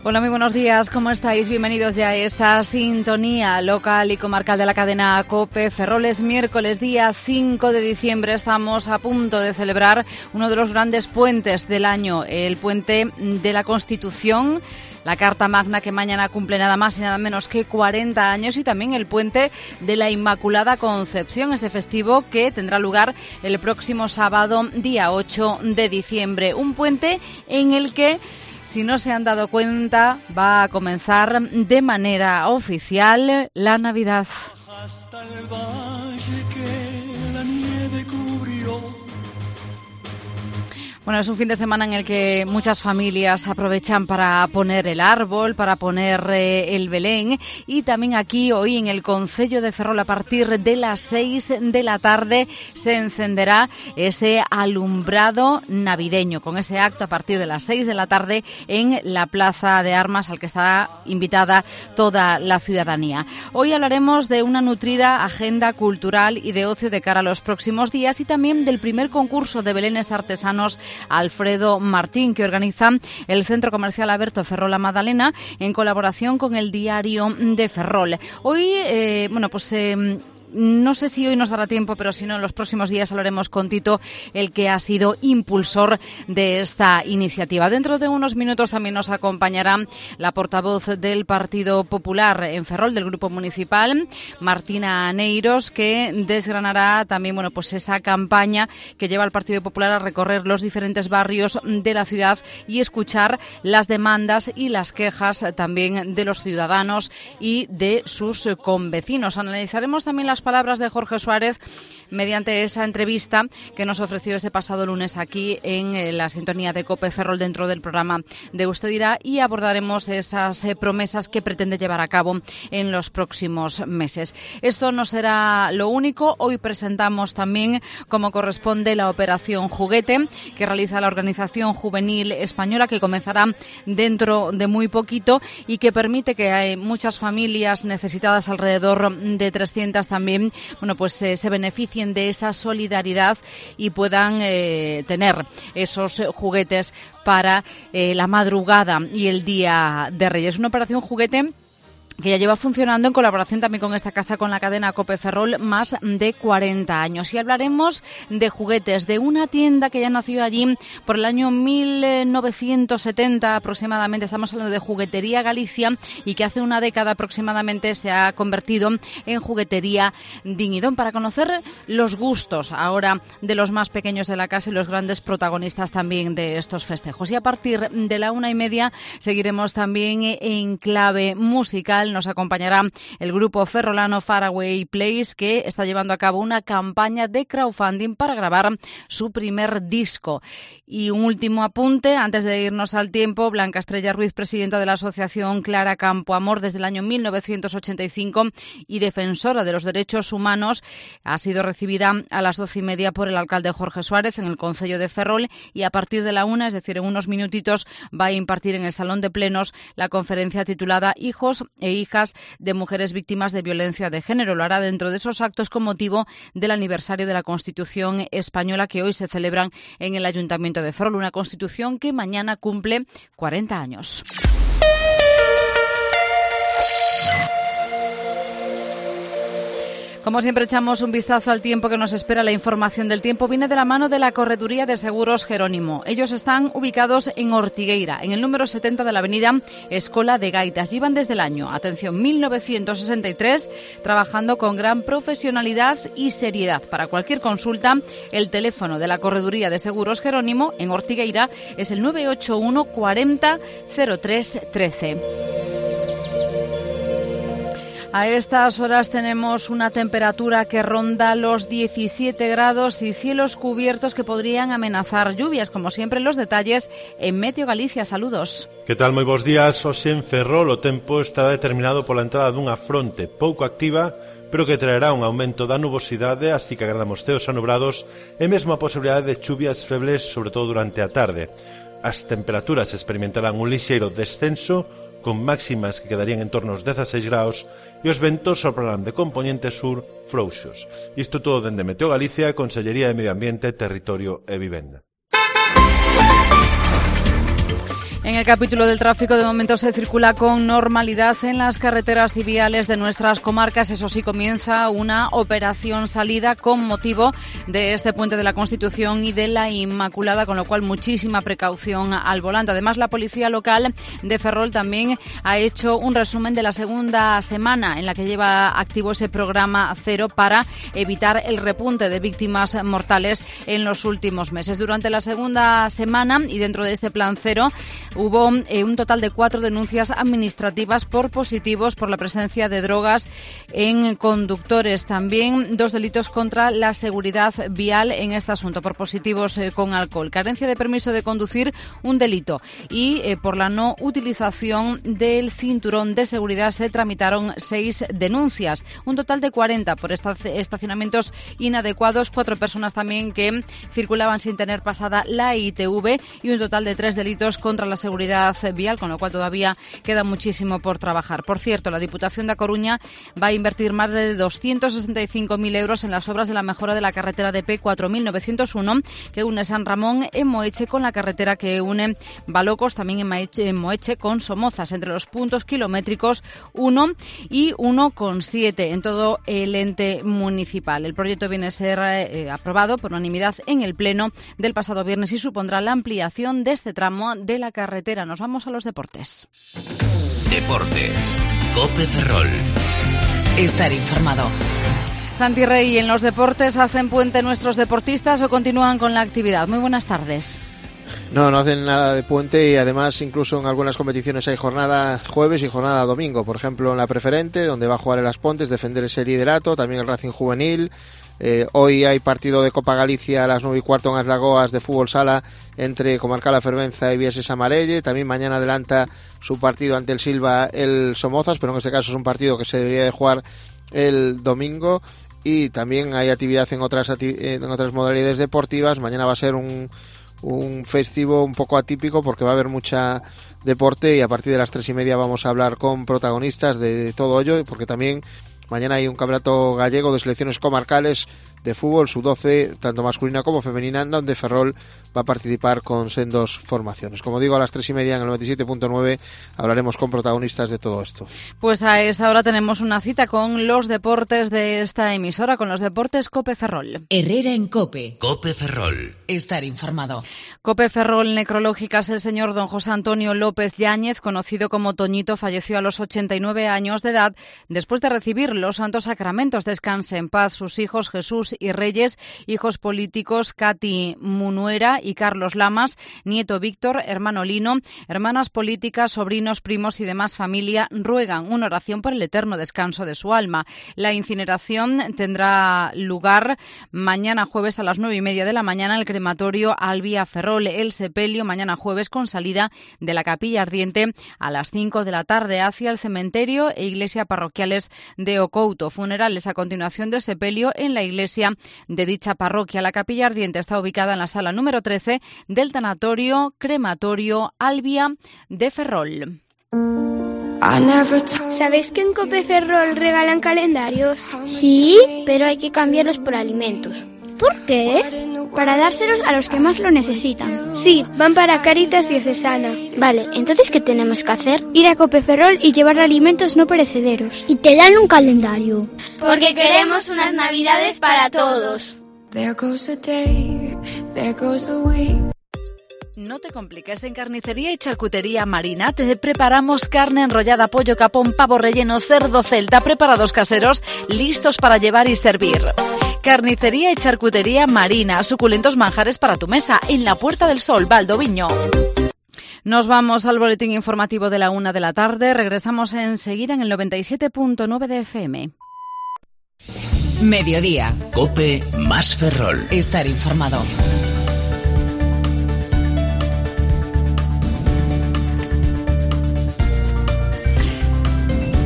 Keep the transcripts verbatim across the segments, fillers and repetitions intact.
Hola, muy buenos días, ¿cómo estáis? Bienvenidos ya a esta sintonía local y comarcal de la cadena COPE. Ferrol es miércoles, día cinco de diciembre. Estamos a punto de celebrar uno de los grandes puentes del año, el puente de la Constitución, la Carta Magna, que mañana cumple nada más y nada menos que cuarenta años, y también el puente de la Inmaculada Concepción, este festivo que tendrá lugar el próximo sábado, día ocho de diciembre. Un puente en el que, si no se han dado cuenta, va a comenzar de manera oficial la Navidad. Hasta el valle que la nieve cubrió. Bueno, es un fin de semana en el que muchas familias aprovechan para poner el árbol, para poner eh, el Belén, y también aquí hoy en el concello de Ferrol a partir de las seis de la tarde se encenderá ese alumbrado navideño, con ese acto a partir de las seis de la tarde en la Plaza de Armas al que está invitada toda la ciudadanía. Hoy hablaremos de una nutrida agenda cultural y de ocio de cara a los próximos días, y también del primer concurso de belenes artesanos Alfredo Martín, que organiza el Centro Comercial Aberto Ferrol La Madalena en colaboración con el Diario de Ferrol. Hoy, eh, bueno, pues... Eh, No sé si hoy nos dará tiempo, pero si no, en los próximos días hablaremos con Tito, el que ha sido impulsor de esta iniciativa. Dentro de unos minutos también nos acompañará la portavoz del Partido Popular en Ferrol, del Grupo Municipal, Martina Neiros, que desgranará también, bueno, pues esa campaña que lleva al Partido Popular a recorrer los diferentes barrios de la ciudad y escuchar las demandas y las quejas también de los ciudadanos y de sus convecinos. Analizaremos también las palabras de Jorge Suárez mediante esa entrevista que nos ofreció este pasado lunes aquí en la sintonía de COPE Ferrol dentro del programa de Usted Dirá, y abordaremos esas eh, promesas que pretende llevar a cabo en los próximos meses. Esto no será lo único. Hoy presentamos también, como corresponde, la Operación Juguete que realiza la Organización Juvenil Española, que comenzará dentro de muy poquito y que permite que hay muchas familias necesitadas, alrededor de trescientas también, bueno, pues eh, se beneficien de esa solidaridad y puedan eh, tener esos eh, juguetes para eh, la madrugada y el Día de Reyes. Una operación juguete que ya lleva funcionando en colaboración también con esta casa, con la cadena COPE Ferrol, más de cuarenta años. Y hablaremos de juguetes, de una tienda que ya nació allí por el año mil novecientos setenta aproximadamente. Estamos hablando de Juguetería Galicia, y que hace una década aproximadamente se ha convertido en Juguetería Dignidón, para conocer los gustos ahora de los más pequeños de la casa y los grandes protagonistas también de estos festejos. Y a partir de la una y media seguiremos también en clave musical. Nos acompañará el grupo ferrolano Faraway Place, que está llevando a cabo una campaña de crowdfunding para grabar su primer disco. Y un último apunte, antes de irnos al tiempo: Blanca Estrella Ruiz, presidenta de la Asociación Clara Campo Amor desde el año mil novecientos ochenta y cinco y defensora de los derechos humanos, ha sido recibida a las doce y media por el alcalde Jorge Suárez en el concello de Ferrol, y a partir de la una, es decir, en unos minutitos, va a impartir en el Salón de Plenos la conferencia titulada Hijos e hijas de mujeres víctimas de violencia de género. Lo hará dentro de esos actos con motivo del aniversario de la Constitución española, que hoy se celebran en el Ayuntamiento de Ferrol, una Constitución que mañana cumple cuarenta años. Como siempre, echamos un vistazo al tiempo que nos espera. La información del tiempo viene de la mano de la Correduría de Seguros Jerónimo. Ellos están ubicados en Ortigueira, en el número setenta de la avenida Escola de Gaitas. Llevan desde el año, atención, mil novecientos sesenta y tres, trabajando con gran profesionalidad y seriedad. Para cualquier consulta, el teléfono de la Correduría de Seguros Jerónimo en Ortigueira es el nueve ocho uno cuarenta cero tres trece. A estas horas tenemos una temperatura que ronda los diecisiete grados y cielos cubiertos que podrían amenazar lluvias. Como siempre, los detalles en Meteo Galicia. Saludos. Que tal? Moi bons días. Hoxe en Ferrol o tempo estará determinado pola entrada dunha fronte pouco activa, pero que traerá un aumento da nubosidade, así que agardamos ceos anubrados e mesmo a posibilidade de chuvias febles, sobre todo durante a tarde. As temperaturas experimentarán un lixeiro descenso, con máximas que quedarían en torno aos dezaseis graus, e os ventos soprarán de componente sur frouxos. Isto todo dende Meteo Galicia, Consellería de Medio Ambiente, Territorio e Vivenda. En el capítulo del tráfico, de momento se circula con normalidad en las carreteras y viales de nuestras comarcas. Eso sí, comienza una operación salida con motivo de este puente de la Constitución y de la Inmaculada, con lo cual muchísima precaución al volante. Además, la policía local de Ferrol también ha hecho un resumen de la segunda semana en la que lleva activo ese programa cero para evitar el repunte de víctimas mortales en los últimos meses. Durante la segunda semana y dentro de este plan cero, hubo eh, un total de cuatro denuncias administrativas por positivos por la presencia de drogas en conductores. También dos delitos contra la seguridad vial en este asunto, por positivos eh, con alcohol. Carencia de permiso de conducir, un delito. Y eh, por la no utilización del cinturón de seguridad se tramitaron seis denuncias. Un total de cuarenta por estacionamientos inadecuados. Cuatro personas también que circulaban sin tener pasada la I T V y un total de tres delitos contra la seguridad vial, con lo cual todavía queda muchísimo por trabajar. Por cierto, la Diputación de A Coruña va a invertir más de doscientos sesenta y cinco mil euros en las obras de la mejora de la carretera de P cuatro mil novecientos uno, que une San Ramón en Moeche con la carretera que une Balocos, también en Moeche, en Moeche con Somozas, entre los puntos kilométricos uno y uno coma siete en todo el ente municipal. El proyecto viene a ser eh, aprobado por unanimidad en el Pleno del pasado viernes y supondrá la ampliación de este tramo de la carretera. Nos vamos a los deportes. Deportes. COPE Ferrol. Estar informado. Santi Rey, ¿en los deportes hacen puente nuestros deportistas o continúan con la actividad? Muy buenas tardes. No, no hacen nada de puente y además incluso en algunas competiciones hay jornada jueves y jornada domingo. Por ejemplo, en la preferente, donde va a jugar el Aspontes, defender ese liderato, también el Racing Juvenil. Eh, hoy hay partido de Copa Galicia a las nueve y cuarto en As Lagoas de fútbol sala entre Comarcal La Fervenza y Vieses Amarelle. También mañana adelanta su partido ante el Silva el Somozas, pero en este caso es un partido que se debería de jugar el domingo. Y también hay actividad en otras, en otras modalidades deportivas. Mañana va a ser un, un festivo un poco atípico porque va a haber mucha deporte y a partir de las tres y media vamos a hablar con protagonistas de todo ello, porque también mañana hay un campeonato gallego de selecciones comarcales de fútbol, sub doce, tanto masculina como femenina, donde Ferrol va a participar con sendos formaciones. Como digo, a las tres y media en el noventa y siete punto nueve hablaremos con protagonistas de todo esto. Pues a esa hora tenemos una cita con los deportes de esta emisora, con los deportes COPE Ferrol. Herrera en COPE. COPE Ferrol. Estar informado. COPE Ferrol Necrológicas. El señor don José Antonio López Yáñez, conocido como Toñito, falleció a los ochenta y nueve años de edad después de recibir los santos sacramentos. Descanse en paz. Sus hijos Jesús y Reyes, hijos políticos Katy Munuera y Carlos Lamas, nieto Víctor, hermano Lino, hermanas políticas, sobrinos, primos y demás familia ruegan una oración por el eterno descanso de su alma. La incineración tendrá lugar mañana jueves a las nueve y media de la mañana en el crematorio Albia Ferrol. El sepelio mañana jueves con salida de la capilla ardiente a las cinco de la tarde hacia el cementerio e iglesia parroquiales de Ocouto. Funerales a continuación del sepelio en la iglesia de dicha parroquia. La capilla ardiente está ubicada en la sala número trece del tanatorio crematorio Albia de Ferrol. ¿Sabéis que en COPE Ferrol regalan calendarios? Sí, pero hay que cambiarlos por alimentos. ¿Por qué? Para dárselos a los que más lo necesitan. Sí, van para Cáritas Diocesana. Vale, entonces ¿qué tenemos que hacer? Ir a COPE Ferrol y llevar alimentos no perecederos. Y te dan un calendario. Porque queremos unas navidades para todos. No te compliques, en Carnicería y Charcutería Marina te preparamos carne enrollada, pollo capón, pavo relleno, cerdo celta, preparados caseros, listos para llevar y servir. Carnicería y Charcutería Marina, suculentos manjares para tu mesa, en la Puerta del Sol, Valdoviño. Nos vamos al boletín informativo de la una de la tarde. Regresamos enseguida en el noventa y siete punto nueve de F M. Mediodía. COPE más Ferrol. Estar informado.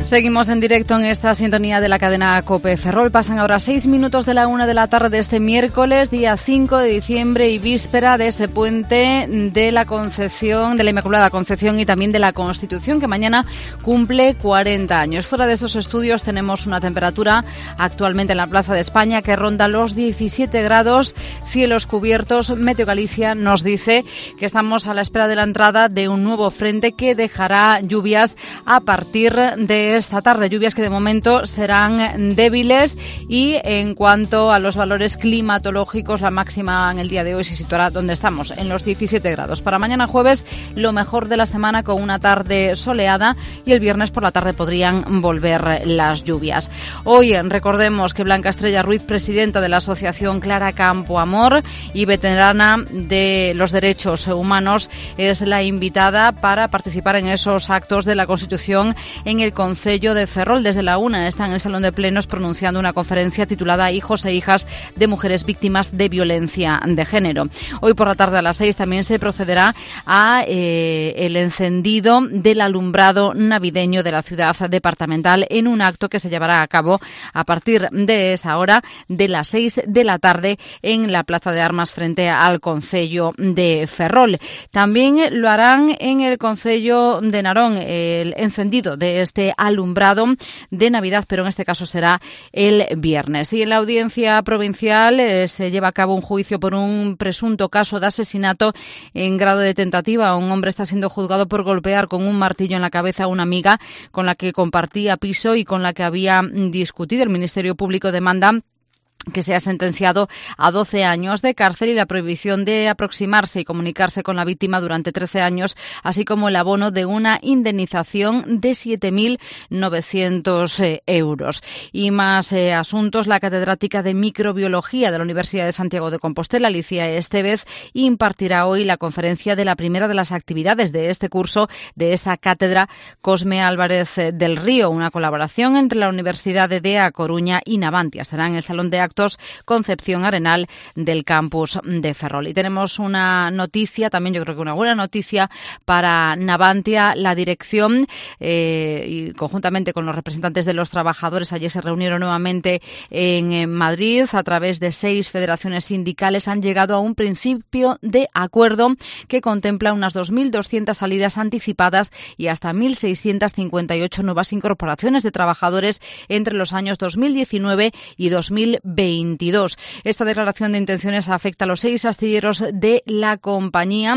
Seguimos en directo en esta sintonía de la cadena COPE Ferrol. Pasan ahora seis minutos de la una de la tarde de este miércoles, día cinco de diciembre y víspera de ese puente de la Concepción, de la Inmaculada Concepción y también de la Constitución, que mañana cumple cuarenta años. Fuera de estos estudios tenemos una temperatura actualmente en la Plaza de España que ronda los diecisiete grados, cielos cubiertos. Meteo Galicia nos dice que estamos a la espera de la entrada de un nuevo frente que dejará lluvias a partir de esta tarde, lluvias que de momento serán débiles, y en cuanto a los valores climatológicos, la máxima en el día de hoy se situará donde estamos, en los diecisiete grados. Para mañana jueves, lo mejor de la semana con una tarde soleada, y el viernes por la tarde podrían volver las lluvias. Hoy recordemos que Blanca Estrella Ruiz, presidenta de la Asociación Clara Campo Amor y veterana de los derechos humanos, es la invitada para participar en esos actos de la Constitución en el Concello de Ferrol. Desde la una está en el Salón de Plenos pronunciando una conferencia titulada Hijos e hijas de mujeres víctimas de violencia de género. Hoy por la tarde a las seis también se procederá a eh, el encendido del alumbrado navideño de la ciudad departamental en un acto que se llevará a cabo a partir de esa hora, de las seis de la tarde, en la Plaza de Armas frente al Concello de Ferrol. También lo harán en el Concello de Narón, el encendido de este alumbrado de Navidad, pero en este caso será el viernes. Y en la Audiencia Provincial eh, se lleva a cabo un juicio por un presunto caso de asesinato en grado de tentativa. Un hombre está siendo juzgado por golpear con un martillo en la cabeza a una amiga con la que compartía piso y con la que había discutido. El Ministerio Público demanda que sea sentenciado a doce años de cárcel y la prohibición de aproximarse y comunicarse con la víctima durante trece años, así como el abono de una indemnización de siete mil novecientos euros. Y más eh, asuntos. La catedrática de Microbiología de la Universidad de Santiago de Compostela, Alicia Estevez, impartirá hoy la conferencia de la primera de las actividades de este curso de esa cátedra, Cosme Álvarez del Río, una colaboración entre la Universidad de A Coruña y Navantia. Será en el Salón de Actos Concepción Arenal del campus de Ferrol. Y tenemos una noticia, también yo creo que una buena noticia para Navantia. La dirección, eh, y conjuntamente con los representantes de los trabajadores, ayer se reunieron nuevamente en, en Madrid. A través de seis federaciones sindicales han llegado a un principio de acuerdo que contempla unas dos mil doscientas salidas anticipadas y hasta mil seiscientas cincuenta y ocho nuevas incorporaciones de trabajadores entre los años dos mil diecinueve y dos mil veintidós. Esta declaración de intenciones afecta a los seis astilleros de la compañía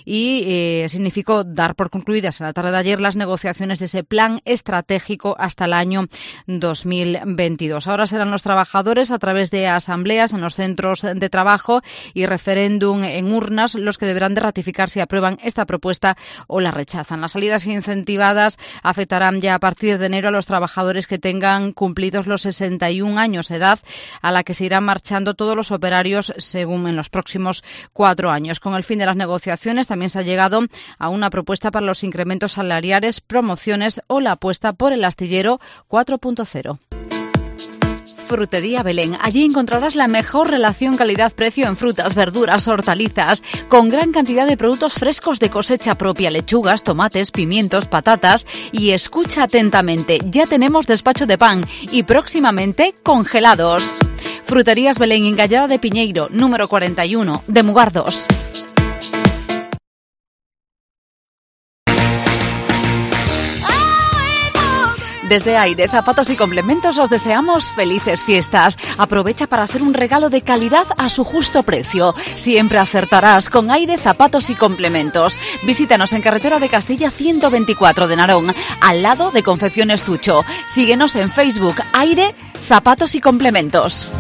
y eh, significó dar por concluidas en la tarde de ayer las negociaciones de ese plan estratégico hasta el año dos mil veintidós. Ahora serán los trabajadores, a través de asambleas en los centros de trabajo y referéndum en urnas, los que deberán de ratificar si aprueban esta propuesta o la rechazan. Las salidas incentivadas afectarán ya a partir de enero a los trabajadores que tengan cumplidos los sesenta y un años de edad, a la que se irán marchando todos los operarios según en los próximos cuatro años. Con el fin de las negociaciones también se ha llegado a una propuesta para los incrementos salariales, promociones o la apuesta por el astillero cuatro punto cero. Frutería Belén. Allí encontrarás la mejor relación calidad-precio en frutas, verduras, hortalizas, con gran cantidad de productos frescos de cosecha propia, lechugas, tomates, pimientos, patatas. Y escucha atentamente, ya tenemos despacho de pan y próximamente congelados. Fruterías Belén, en Gallada de Piñeiro, número cuarenta y uno, de Mugardos. Desde Aire Zapatos y Complementos os deseamos felices fiestas. Aprovecha para hacer un regalo de calidad a su justo precio. Siempre acertarás con Aire Zapatos y Complementos. Visítanos en carretera de Castilla ciento veinticuatro de Narón, al lado de Confecciones Tucho. Síguenos en Facebook, Aire Zapatos y Complementos.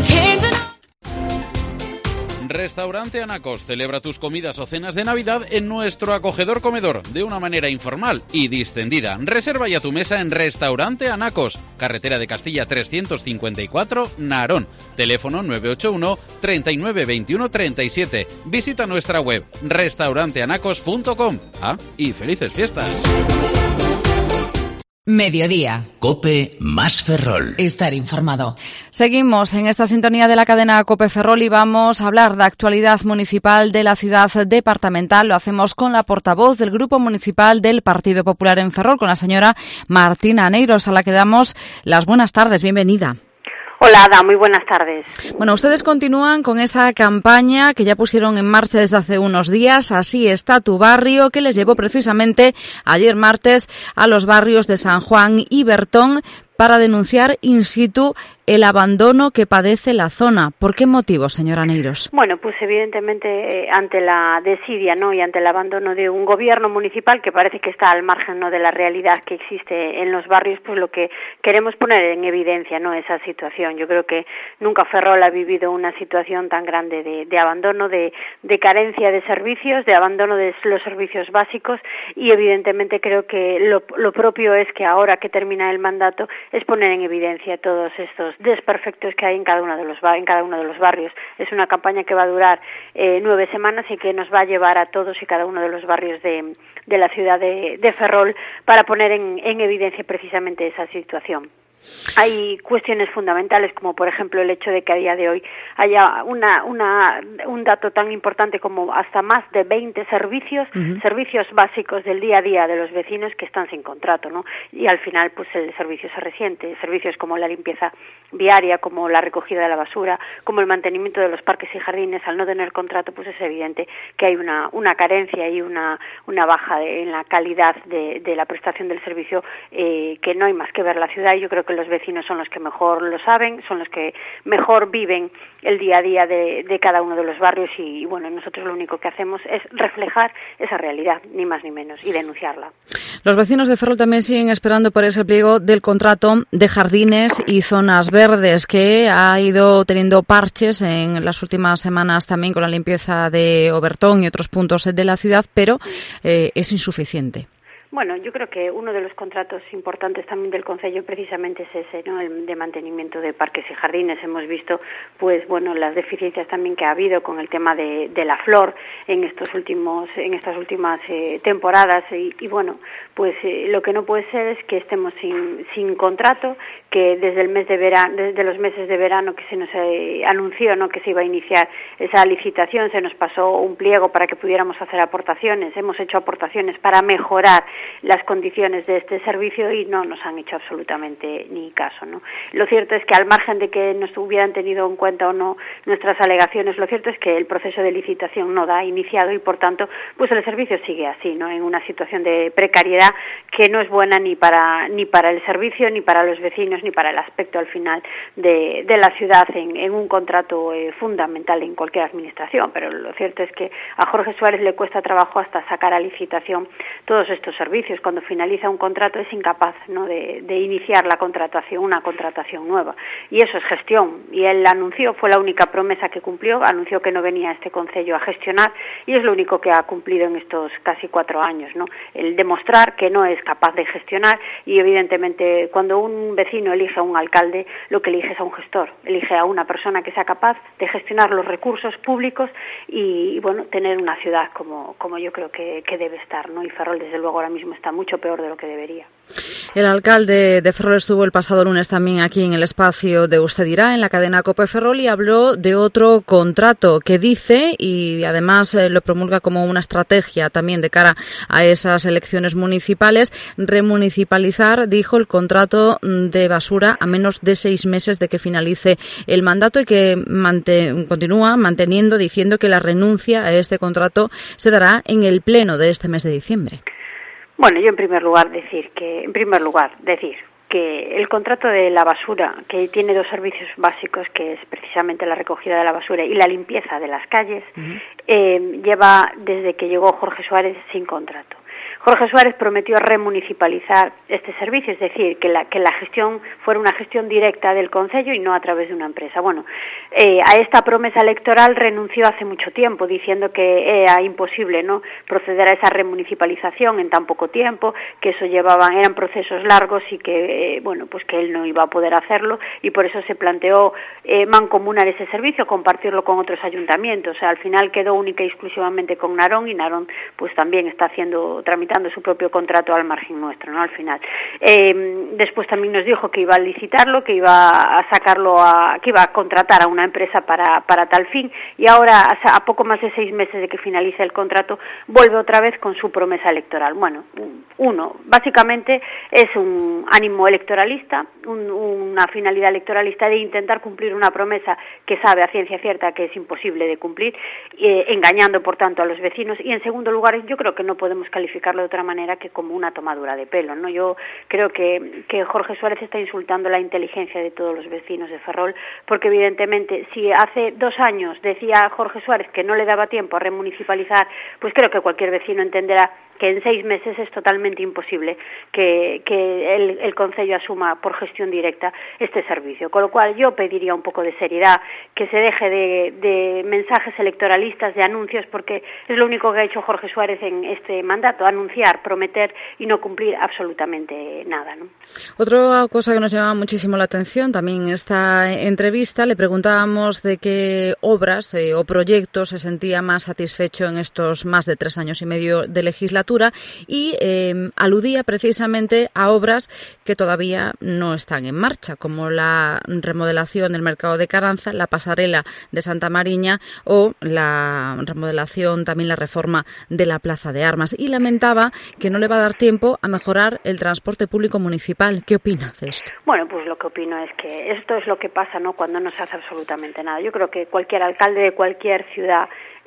Restaurante Anacos celebra tus comidas o cenas de Navidad en nuestro acogedor comedor de una manera informal y distendida. Reserva ya tu mesa en Restaurante Anacos, carretera de Castilla trescientos cincuenta y cuatro, Narón. Teléfono nueve ocho uno, treinta y nueve veintiuno treinta y siete. Visita nuestra web restaurante anacos punto com. Ah, y felices fiestas. Mediodía. COPE más Ferrol. Estar informado. Seguimos en esta sintonía de la cadena COPE Ferrol y vamos a hablar de actualidad municipal de la ciudad departamental. Lo hacemos con la portavoz del Grupo Municipal del Partido Popular en Ferrol, con la señora Martina Aneiros, a la que damos las buenas tardes. Bienvenida. Hola, Ada, muy buenas tardes. Bueno, ustedes continúan con esa campaña que ya pusieron en marcha desde hace unos días, Así está tu barrio, que les llevó precisamente ayer martes a los barrios de San Juan y Bertón para denunciar in situ el abandono que padece la zona. ¿Por qué motivo, señora Aneiros? Bueno, pues evidentemente eh, ante la desidia, ¿no?, y ante el abandono de un gobierno municipal que parece que está al margen, ¿no?, de la realidad que existe en los barrios, pues lo que queremos poner en evidencia, ¿no?, esa situación. Yo creo que nunca Ferrol ha vivido una situación tan grande de, de abandono, de, de carencia de servicios, de abandono de los servicios básicos, y evidentemente creo que lo, lo propio es que ahora que termina el mandato es poner en evidencia todos estos desperfectos que hay en cada uno de los en cada uno de los barrios. Es una campaña que va a durar eh, nueve semanas y que nos va a llevar a todos y cada uno de los barrios de, de la ciudad de, de Ferrol para poner en, en evidencia precisamente esa situación. Hay cuestiones fundamentales, como por ejemplo el hecho de que a día de hoy haya una, una, un dato tan importante como hasta más de veinte servicios, uh-huh. servicios básicos del día a día de los vecinos que están sin contrato, ¿no? Y al final, pues el servicio se resiente. Servicios como la limpieza viaria, como la recogida de la basura, como el mantenimiento de los parques y jardines, al no tener contrato, pues es evidente que hay una, una carencia y una, una baja de, en la calidad de, de la prestación del servicio, eh, que no hay más que ver la ciudad. Y yo creo que que los vecinos son los que mejor lo saben, son los que mejor viven el día a día de, de cada uno de los barrios y, y bueno, nosotros lo único que hacemos es reflejar esa realidad, ni más ni menos, y denunciarla. Los vecinos de Ferrol también siguen esperando por ese pliego del contrato de jardines y zonas verdes, que ha ido teniendo parches en las últimas semanas también con la limpieza de Obertón y otros puntos de la ciudad, pero eh, es insuficiente. Bueno, yo creo que uno de los contratos importantes también del Concello precisamente es ese, ¿no?, el de mantenimiento de parques y jardines. Hemos visto, pues bueno, las deficiencias también que ha habido con el tema de, de la flor en estos últimos, en estas últimas eh, temporadas y, y bueno, pues eh, lo que no puede ser es que estemos sin, sin contrato, que desde el mes de verano, desde los meses de verano que se nos eh, anunció, ¿no?, que se iba a iniciar esa licitación, se nos pasó un pliego para que pudiéramos hacer aportaciones. Hemos hecho aportaciones para mejorar las condiciones de este servicio y no nos han hecho absolutamente ni caso, ¿no? Lo cierto es que al margen de que nos hubieran tenido en cuenta o no nuestras alegaciones, lo cierto es que el proceso de licitación no da iniciado y por tanto pues el servicio sigue así, ¿no?, en una situación de precariedad que no es buena ni para ni para el servicio, ni para los vecinos, ni para el aspecto al final de, de la ciudad en, en un contrato eh, fundamental en cualquier administración. Pero lo cierto es que a Jorge Suárez le cuesta trabajo hasta sacar a licitación todos estos servicios. Cuando finaliza un contrato es incapaz, ¿no?, de, de iniciar la contratación, una contratación nueva. Y eso es gestión. Y él anunció, fue la única promesa que cumplió, anunció que no venía a este concello a gestionar y es lo único que ha cumplido en estos casi cuatro años, ¿no? El demostrar que no es capaz de gestionar y evidentemente cuando un vecino elige a un alcalde, lo que elige es a un gestor, elige a una persona que sea capaz de gestionar los recursos públicos y, y bueno, tener una ciudad como, como yo creo que, que debe estar, ¿no? Y Ferrol desde luego ahora mismo está mucho peor de lo que debería. El alcalde de Ferrol estuvo el pasado lunes también aquí en el espacio de Usted Dirá, en la cadena COPE Ferrol, y habló de otro contrato que dice, y además eh, lo promulga como una estrategia también de cara a esas elecciones municipales, remunicipalizar, dijo, el contrato de basura a menos de seis meses de que finalice el mandato y que mante, continúa manteniendo, diciendo que la renuncia a este contrato se dará en el pleno de este mes de diciembre. Bueno, yo en primer lugar decir que, en primer lugar decir que el contrato de la basura, que tiene dos servicios básicos, que es precisamente la recogida de la basura y la limpieza de las calles, uh-huh. eh, lleva desde que llegó Jorge Suárez sin contrato. Jorge Suárez prometió remunicipalizar este servicio, es decir, que la, que la gestión fuera una gestión directa del concello y no a través de una empresa. Bueno, eh, a esta promesa electoral renunció hace mucho tiempo, diciendo que era imposible, ¿no?, proceder a esa remunicipalización en tan poco tiempo, que eso llevaban, eran procesos largos y que, eh, bueno, pues que él no iba a poder hacerlo y por eso se planteó eh, mancomunar ese servicio, compartirlo con otros ayuntamientos. O sea, al final quedó única y exclusivamente con Narón y Narón pues también está haciendo trámites tramitando su propio contrato al margen nuestro, ¿no? Al final. Eh, después también nos dijo que iba a licitarlo, que iba a sacarlo, a, que iba a contratar a una empresa para, para tal fin, y ahora, a poco más de seis meses de que finalice el contrato, vuelve otra vez con su promesa electoral. Bueno, uno, básicamente es un ánimo electoralista, un, una finalidad electoralista de intentar cumplir una promesa que sabe a ciencia cierta que es imposible de cumplir, eh, engañando por tanto a los vecinos. Y en segundo lugar, yo creo que no podemos calificarlo de otra manera que como una tomadura de pelo, ¿no? Yo creo que, que Jorge Suárez está insultando la inteligencia de todos los vecinos de Ferrol, porque evidentemente si hace dos años decía Jorge Suárez que no le daba tiempo a remunicipalizar, pues creo que cualquier vecino entenderá que en seis meses es totalmente imposible que, que el, el Concello asuma por gestión directa este servicio. Con lo cual yo pediría un poco de seriedad, que se deje de, de mensajes electoralistas, de anuncios, porque es lo único que ha hecho Jorge Suárez en este mandato, anunciar, prometer y no cumplir absolutamente nada, ¿no? Otra cosa que nos llama muchísimo la atención también en esta entrevista, le preguntábamos de qué obras eh, o proyectos se sentía más satisfecho en estos más de tres años y medio de legislatura, y eh, aludía precisamente a obras que todavía no están en marcha, como la remodelación del mercado de Caranza, la pasarela de Santa Mariña o la remodelación, también la reforma de la Plaza de Armas, y lamentaba que no le va a dar tiempo a mejorar el transporte público municipal. ¿Qué opina de esto? Bueno, pues lo que opino es que esto es lo que pasa, ¿no?, cuando no se hace absolutamente nada. Yo creo que cualquier alcalde de cualquier ciudad,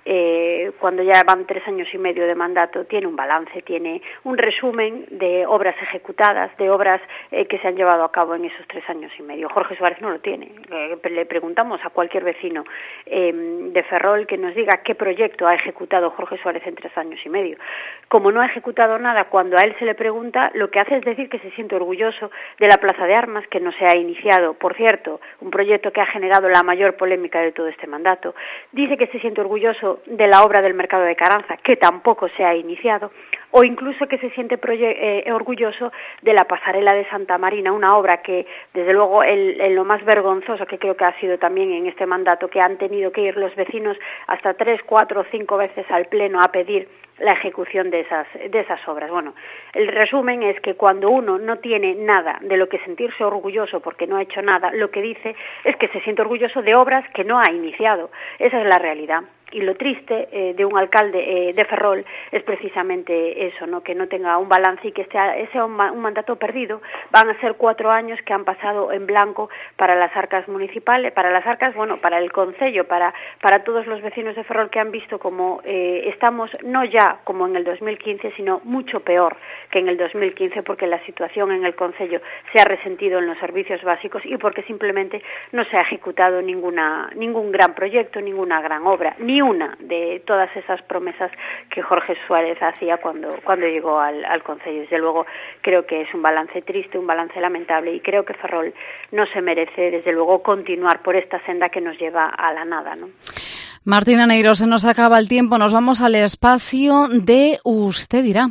Eh, cuando ya van tres años y medio de mandato, tiene un balance, tiene un resumen de obras ejecutadas, de obras eh, que se han llevado a cabo en esos tres años y medio. Jorge Suárez no lo tiene. Le, le preguntamos a cualquier vecino eh, de Ferrol que nos diga qué proyecto ha ejecutado Jorge Suárez en tres años y medio. Como no ha ejecutado nada, cuando a él se le pregunta, lo que hace es decir que se siente orgulloso de la Plaza de Armas, que no se ha iniciado, por cierto, un proyecto que ha generado la mayor polémica de todo este mandato. Dice que se siente orgulloso de la obra del mercado de Caranza, que tampoco se ha iniciado, o incluso que se siente eh, orgulloso de la pasarela de Santa Marina, una obra que, desde luego, el, el lo más vergonzoso que creo que ha sido también en este mandato, que han tenido que ir los vecinos hasta tres, cuatro o cinco veces al Pleno a pedir la ejecución de esas, de esas obras. Bueno, el resumen es que cuando uno no tiene nada de lo que sentirse orgulloso porque no ha hecho nada, lo que dice es que se siente orgulloso de obras que no ha iniciado. Esa es la realidad. Y lo triste eh, de un alcalde eh, de Ferrol es precisamente eso, ¿no?, que no tenga un balance y que sea, sea un, un mandato perdido. Van a ser cuatro años que han pasado en blanco para las arcas municipales, para las arcas, bueno, para el Concello, para, para todos los vecinos de Ferrol, que han visto como eh, estamos no ya como en el dos mil quince, sino mucho peor que en el dos mil quince, porque la situación en el Concello se ha resentido en los servicios básicos y porque simplemente no se ha ejecutado ninguna, ningún gran proyecto, ninguna gran obra, ni una de todas esas promesas que Jorge Suárez hacía cuando, cuando llegó al, al Concello. Desde luego creo que es un balance triste, un balance lamentable, y creo que Ferrol no se merece, desde luego, continuar por esta senda que nos lleva a la nada, ¿no? Martina Neiro, se nos acaba el tiempo, nos vamos al espacio de Usted dirá.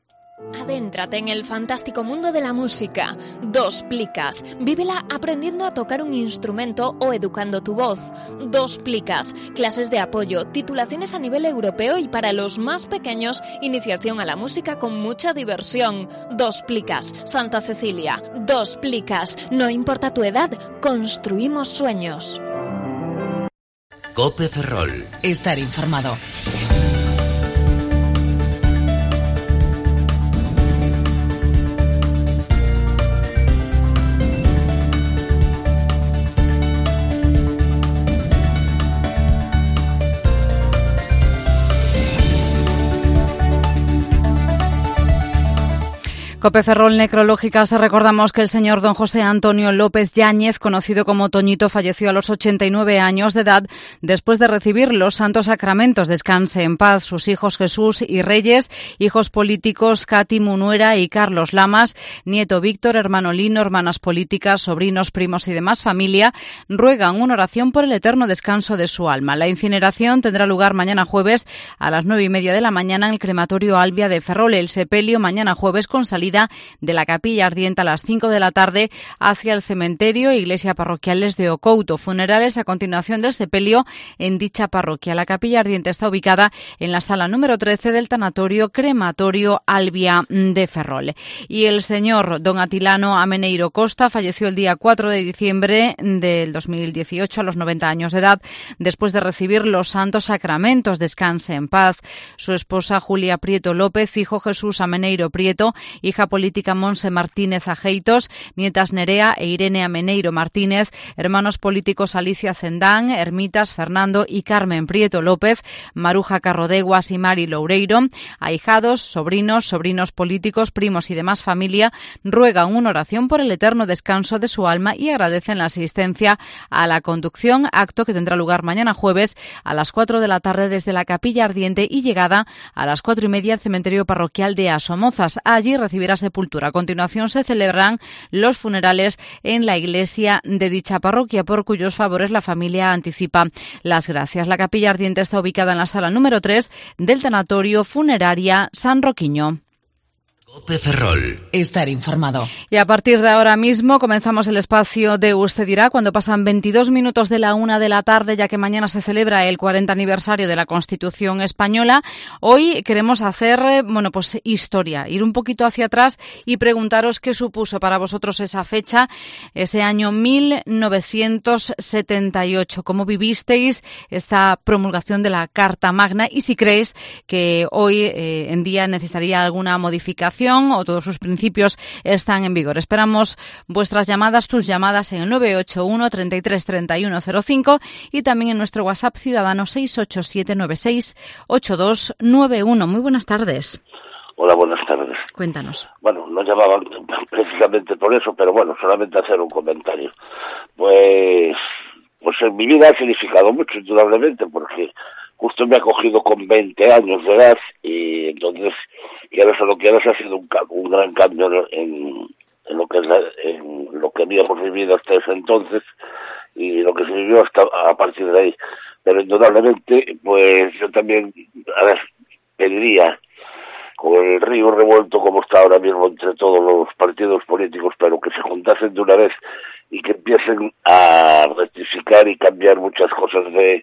Adéntrate en el fantástico mundo de la música. Dos Plicas. Vívela aprendiendo a tocar un instrumento o educando tu voz. Dos Plicas. Clases de apoyo, titulaciones a nivel europeo y, para los más pequeños, iniciación a la música con mucha diversión. Dos Plicas. Santa Cecilia. Dos Plicas. No importa tu edad, construimos sueños. Cope Ferrol. Estar informado. Cope Ferrol Necrológicas. Recordamos que el señor don José Antonio López Yáñez, conocido como Toñito, falleció a los ochenta y nueve años de edad después de recibir los santos sacramentos. Descanse en paz. Sus hijos Jesús y Reyes, hijos políticos Katy Munuera y Carlos Lamas, nieto Víctor, hermano Lino, hermanas políticas, sobrinos, primos y demás familia, ruegan una oración por el eterno descanso de su alma. La incineración tendrá lugar mañana jueves a las nueve y media de la mañana en el crematorio Albia de Ferrol. El sepelio mañana jueves con salida salida de la Capilla Ardiente a las cinco de la tarde hacia el cementerio e iglesia parroquiales de Ocouto. Funerales a continuación del sepelio en dicha parroquia. La Capilla Ardiente está ubicada en la sala número trece del tanatorio crematorio Albia de Ferrol. Y el señor don Atilano Ameneiro Costa falleció el día cuatro de diciembre del dos mil dieciocho a los noventa años de edad, después de recibir los santos sacramentos. Descanse en paz. Su esposa Julia Prieto López, hijo Jesús Ameneiro Prieto, hija política Monse Martínez Ajeitos, nietas Nerea e Irene Ameneiro Martínez, hermanos políticos Alicia Cendán, Ermitas Fernando y Carmen Prieto López, Maruja Carrodeguas y Mari Loureiro, ahijados, sobrinos, sobrinos políticos, primos y demás familia, ruegan una oración por el eterno descanso de su alma y agradecen la asistencia a la conducción, acto que tendrá lugar mañana jueves a las cuatro de la tarde desde la Capilla Ardiente y llegada a las cuatro y media al cementerio parroquial de Asomozas. Allí recibirá sepultura. A continuación se celebrarán los funerales en la iglesia de dicha parroquia, por cuyos favores la familia anticipa las gracias. La Capilla Ardiente está ubicada en la sala número tres del tanatorio funeraria San Roquiño. Cope Ferrol. Estar informado. Y a partir de ahora mismo comenzamos el espacio de Usted dirá, cuando pasan veintidós minutos de la una de la tarde, ya que mañana se celebra el cuarenta aniversario de la Constitución española. Hoy queremos hacer, bueno, pues historia, ir un poquito hacia atrás y preguntaros qué supuso para vosotros esa fecha, ese año mil novecientos setenta y ocho. ¿Cómo vivisteis esta promulgación de la Carta Magna? Y si creéis que hoy eh, en día necesitaría alguna modificación o todos sus principios están en vigor. Esperamos vuestras llamadas, tus llamadas en el nueve ocho uno, treinta y tres, treinta y uno cero cinco y también en nuestro WhatsApp ciudadano seis ocho siete nueve seis ocho dos nueve uno. Muy buenas tardes. Hola, buenas tardes. Cuéntanos. Bueno, no llamaban precisamente por eso, pero bueno, solamente hacer un comentario. Pues, pues en mi vida ha significado mucho, indudablemente, porque justo me ha cogido con veinte años de edad y entonces, quieras o no quieras, ha sido un, un gran cambio en, en lo que es la, en lo que habíamos vivido hasta ese entonces y lo que se vivió hasta a partir de ahí. Pero indudablemente, pues yo también, a ver, pediría, con el río revuelto como está ahora mismo entre todos los partidos políticos, pero que se juntasen de una vez y que empiecen a rectificar y cambiar muchas cosas de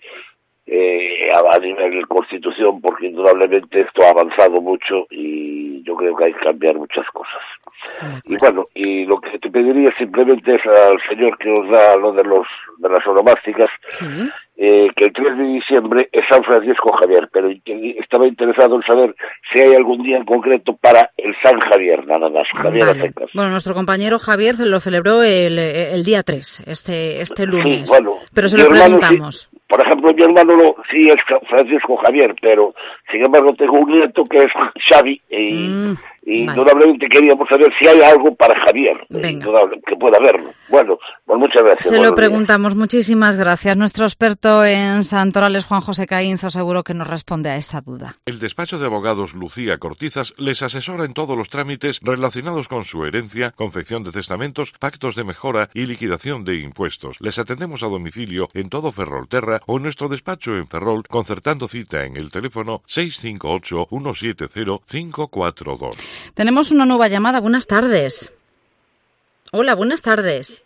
Eh, a, a nivel de Constitución, porque indudablemente esto ha avanzado mucho y yo creo que hay que cambiar muchas cosas. Y bueno, y lo que te pediría simplemente es al señor que os da lo de los de las onomásticas, ¿sí? eh, que el tres de diciembre es San Francisco Javier, pero estaba interesado en saber si hay algún día en concreto para el San Javier, nada más. Javier vale. Bueno, nuestro compañero Javier lo celebró el, el día tres, este este lunes, sí, bueno, pero se lo preguntamos. Sí, por ejemplo, mi hermano no, sí es Francisco Javier, pero sin embargo tengo un nieto que es Xavi y, mm, y vale. indudablemente queríamos saber si hay algo para Javier, que pueda haberlo. Bueno, pues muchas gracias. Se lo preguntamos, días. Muchísimas gracias. Nuestro experto en santorales, Juan José Caínzo, seguro que nos responde a esta duda. El despacho de abogados Lucía Cortizas les asesora en todos los trámites relacionados con su herencia, confección de testamentos, pactos de mejora y liquidación de impuestos. Les atendemos a domicilio en todo Ferrolterra o en nuestro despacho en Ferrol, concertando cita en el teléfono seis cinco ocho, uno siete cero, cinco cuatro dos. Tenemos una nueva llamada. Buenas tardes. Hola, buenas tardes.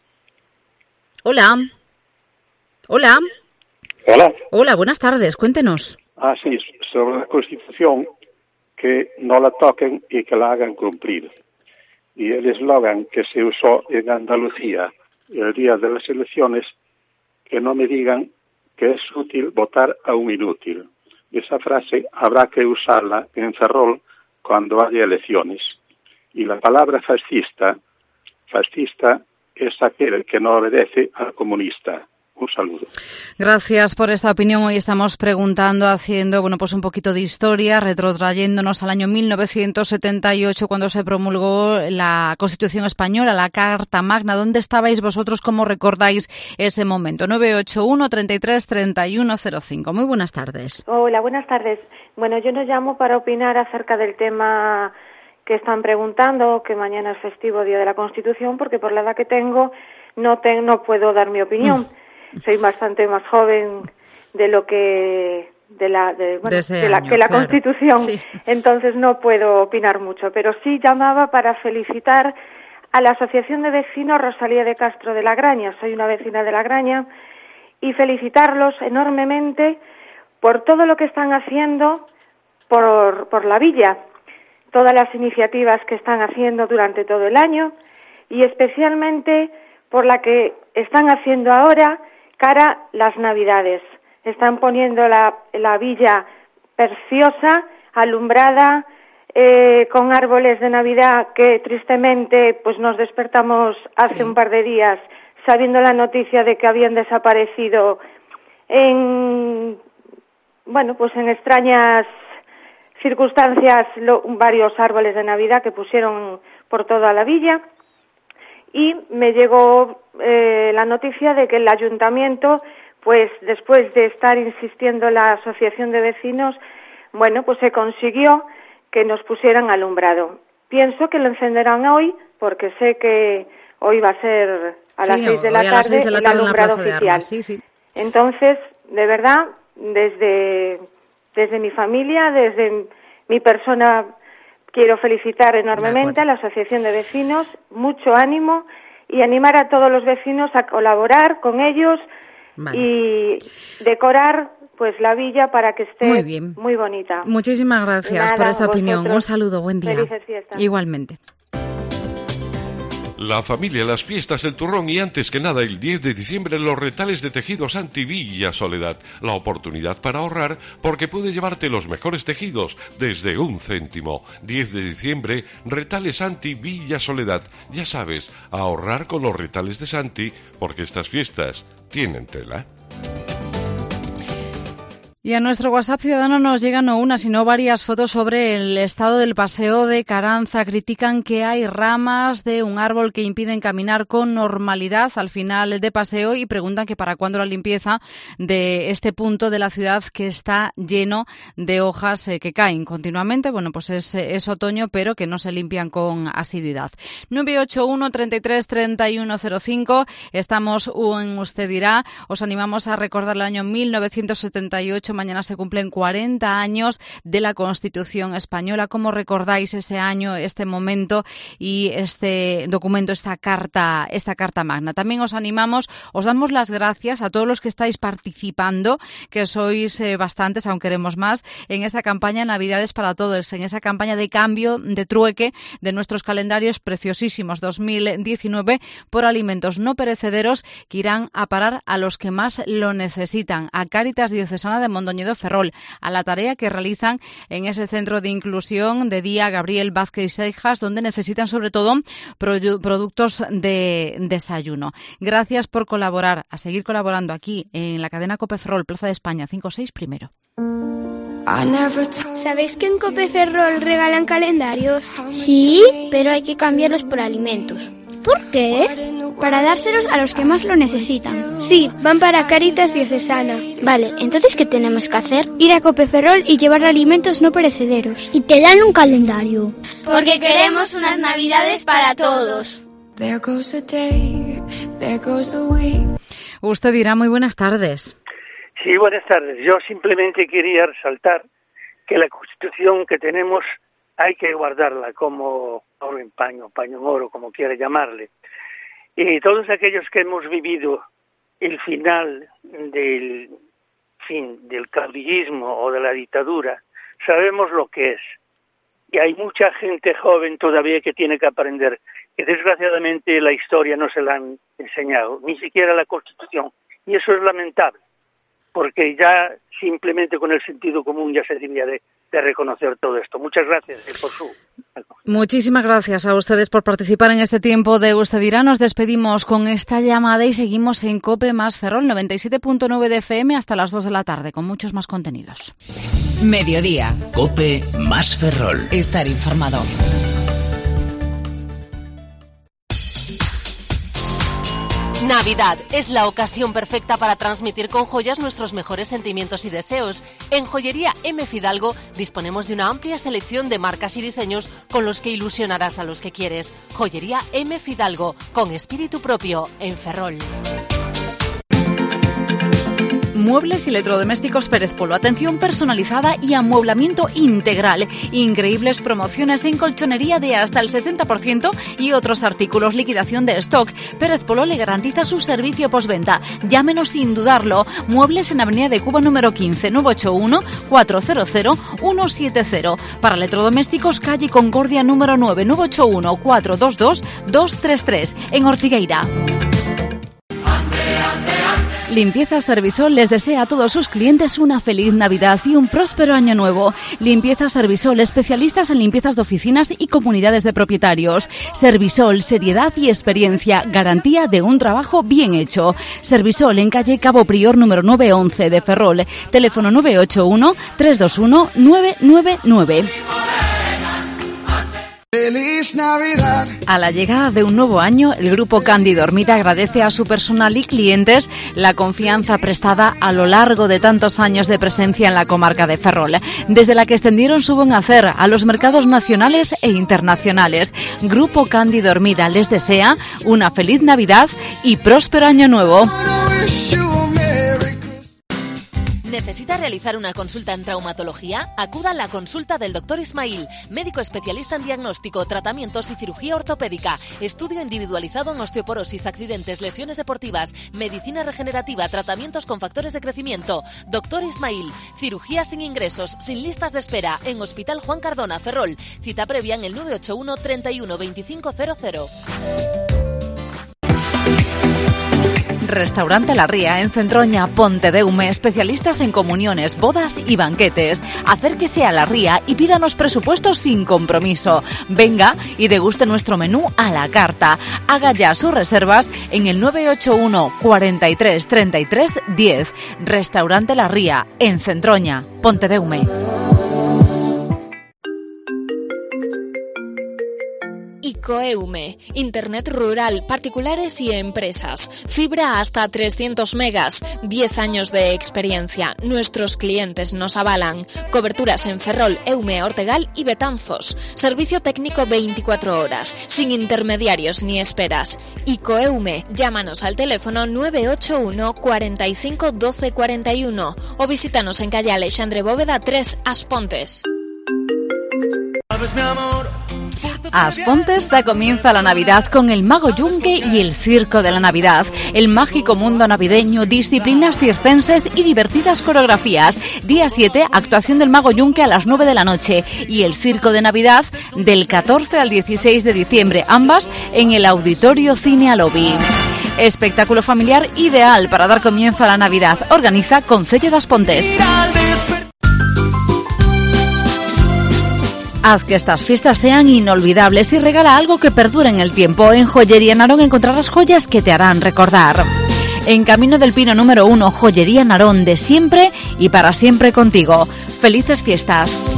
Hola. Hola. Hola. Hola, buenas tardes. Cuéntenos. Ah, sí, sobre la Constitución, que no la toquen y que la hagan cumplir. Y el eslogan que se usó en Andalucía el día de las elecciones, que no me digan que es útil votar a un inútil. Esa frase habrá que usarla en Ferrol cuando haya elecciones. Y la palabra fascista, fascista es aquel que no obedece al comunista. Un saludo. Gracias por esta opinión. Hoy estamos preguntando, haciendo, bueno, pues un poquito de historia, retrotrayéndonos al año mil novecientos setenta y ocho, cuando se promulgó la Constitución española, la Carta Magna. ¿Dónde estabais vosotros? ¿Cómo recordáis ese momento? nueve ocho uno, treinta y tres, treinta y uno cero cinco. Muy buenas tardes. Hola, buenas tardes. Bueno, yo nos llamo para opinar acerca del tema que están preguntando, que mañana es festivo, Día de la Constitución, porque por la edad que tengo no, te, no puedo dar mi opinión. Mm. Soy bastante más joven de lo que de la de, bueno, de, de la, año, de la claro. Constitución, sí. Entonces no puedo opinar mucho, pero sí llamaba para felicitar a la Asociación de Vecinos Rosalía de Castro de la Graña. Soy una vecina de la Graña, y felicitarlos enormemente por todo lo que están haciendo por, por la villa, todas las iniciativas que están haciendo durante todo el año y especialmente por la que están haciendo ahora cara las Navidades. Están poniendo la, la villa preciosa, alumbrada, eh, con árboles de Navidad que tristemente pues nos despertamos hace sí. un par de días sabiendo la noticia de que habían desaparecido en, bueno, pues en extrañas circunstancias lo, varios árboles de Navidad que pusieron por toda la villa. Y me llegó eh, la noticia de que el ayuntamiento, pues después de estar insistiendo la asociación de vecinos, bueno, pues se consiguió que nos pusieran alumbrado. Pienso que lo encenderán hoy, porque sé que hoy va a ser a las sí, seis de la tarde, seis de la tarde el alumbrado oficial. Sí, sí. Entonces, de verdad, desde, desde mi familia, desde mi persona, quiero felicitar enormemente a la Asociación de Vecinos, mucho ánimo y animar a todos los vecinos a colaborar con ellos vale. y decorar pues la villa para que esté muy, bien. muy bonita. Muchísimas gracias Nada, por esta opinión. vosotros. Un saludo, buen día. Felices fiestas. Igualmente. La familia, las fiestas, el turrón y antes que nada el diez de diciembre los retales de tejidos Santi Villa Soledad. La oportunidad para ahorrar porque puede llevarte los mejores tejidos desde un céntimo. diez de diciembre, retales Santi Villa Soledad. Ya sabes, ahorrar con los retales de Santi porque estas fiestas tienen tela. Y a nuestro WhatsApp ciudadano nos llegan no una, sino varias fotos sobre el estado del paseo de Caranza. Critican que hay ramas de un árbol que impiden caminar con normalidad al final de paseo y preguntan que para cuándo la limpieza de este punto de la ciudad que está lleno de hojas eh, que caen continuamente. Bueno, pues es, es otoño, pero que no se limpian con asiduidad. nueve ocho uno, treinta y tres, treinta y uno cero cinco. Estamos en Usted Dirá. Os animamos a recordar el año mil novecientos setenta y ocho. Mañana se cumplen cuarenta años de la Constitución española. ¿Cómo recordáis ese año, este momento y este documento, esta carta, esta carta magna? También os animamos, os damos las gracias a todos los que estáis participando, que sois eh, bastantes, aún queremos más, en esta campaña Navidades para Todos, en esa campaña de cambio, de trueque de nuestros calendarios preciosísimos dos mil diecinueve por alimentos no perecederos que irán a parar a los que más lo necesitan, a Cáritas Diocesana de Mondoñedo Ferrol, a la tarea que realizan en ese centro de inclusión de día Gabriel Vázquez Seijas, donde necesitan sobre todo produ- productos de desayuno. Gracias por colaborar, a seguir colaborando aquí en la cadena Cope Ferrol, Plaza de España, cinco seis primero. ¿Sabéis que en Cope Ferrol regalan calendarios? Sí, pero hay que cambiarlos por alimentos. ¿Por qué? Para dárselos a los que más lo necesitan. Sí, van para Cáritas Diocesana. Vale, entonces ¿qué tenemos que hacer? Ir a Cope Ferrol y llevar alimentos no perecederos. Y te dan un calendario. Porque queremos unas Navidades para todos. Usted dirá, muy buenas tardes. Sí, buenas tardes. Yo simplemente quería resaltar que la Constitución que tenemos hay que guardarla como oro en paño, paño en oro, como quiera llamarle. Y todos aquellos que hemos vivido el final del fin del caudillismo o de la dictadura, sabemos lo que es. Y hay mucha gente joven todavía que tiene que aprender, que desgraciadamente la historia no se la han enseñado, ni siquiera la Constitución. Y eso es lamentable, porque ya simplemente con el sentido común ya se debería de, de reconocer todo esto. Muchas gracias eh, por su... Muchísimas gracias a ustedes por participar en este tiempo de Usted Dirá. Nos despedimos con esta llamada y seguimos en Cope más Ferrol, noventa y siete punto nueve de F M hasta las dos de la tarde con muchos más contenidos. Mediodía. Cope más Ferrol. Estar informado. Navidad es la ocasión perfecta para transmitir con joyas nuestros mejores sentimientos y deseos. En Joyería M. Fidalgo disponemos de una amplia selección de marcas y diseños con los que ilusionarás a los que quieres. Joyería M. Fidalgo, con espíritu propio, en Ferrol. Muebles y electrodomésticos Pérez Polo. Atención personalizada y amueblamiento integral. Increíbles promociones en colchonería de hasta el sesenta por ciento y otros artículos. Liquidación de stock. Pérez Polo le garantiza su servicio postventa. Llámenos sin dudarlo. Muebles en Avenida de Cuba número quince, nueve ocho uno, cuatro cero cero, uno siete cero. Para electrodomésticos, calle Concordia número nueve, nueve ocho uno, cuatro dos dos, dos tres tres. En Ortigueira. Limpiezas Servisol les desea a todos sus clientes una feliz Navidad y un próspero año nuevo. Limpiezas Servisol, especialistas en limpiezas de oficinas y comunidades de propietarios. Servisol, seriedad y experiencia, garantía de un trabajo bien hecho. Servisol en calle Cabo Prior número nueve once de Ferrol. Teléfono nueve ocho uno, tres dos uno, nueve nueve nueve. ¡Feliz Navidad! A la llegada de un nuevo año, el Grupo Cándido Hermida agradece a su personal y clientes la confianza prestada a lo largo de tantos años de presencia en la comarca de Ferrol, desde la que extendieron su buen hacer a los mercados nacionales e internacionales. Grupo Cándido Hermida les desea una feliz Navidad y próspero año nuevo. ¿Necesita realizar una consulta en traumatología? Acuda a la consulta del doctor Ismail, médico especialista en diagnóstico, tratamientos y cirugía ortopédica, estudio individualizado en osteoporosis, accidentes, lesiones deportivas, medicina regenerativa, tratamientos con factores de crecimiento. Doctor Ismail, cirugía sin ingresos, sin listas de espera, en Hospital Juan Cardona, Ferrol. Cita previa en el nueve ocho uno, treinta y uno, veinticinco cero cero. Restaurante La Ría en Centroña, Pontedeume, especialistas en comuniones, bodas y banquetes. Acérquese a La Ría y pídanos presupuestos sin compromiso. Venga y deguste nuestro menú a la carta. Haga ya sus reservas en el nueve ocho uno, cuarenta y tres, treinta y tres, diez. Restaurante La Ría en Centroña, Pontedeume. Icoeume, Internet rural, particulares y empresas. Fibra hasta trescientos megas, diez años de experiencia. Nuestros clientes nos avalan. Coberturas en Ferrol, Eume, Ortegal y Betanzos. Servicio técnico veinticuatro horas, sin intermediarios ni esperas. Icoeume, llámanos al teléfono nueve ocho uno, cuarenta y cinco, doce cuarenta y uno o visítanos en calle Alexandre Bóveda tres, Aspontes. ¿Sabes, mi amor? A Aspontes da comienzo a la Navidad con el Mago Yunque y el Circo de la Navidad. El mágico mundo navideño, disciplinas circenses y divertidas coreografías. Día siete, actuación del Mago Yunque a las nueve de la noche y el Circo de Navidad del catorce al dieciséis de diciembre, ambas en el Auditorio Cine Alobi. Espectáculo familiar ideal para dar comienzo a la Navidad. Organiza Concello de Aspontes. Haz que estas fiestas sean inolvidables y regala algo que perdure en el tiempo. En Joyería Narón encontrarás joyas que te harán recordar. En Camino del Pino número uno, Joyería Narón, de siempre y para siempre contigo. ¡Felices fiestas!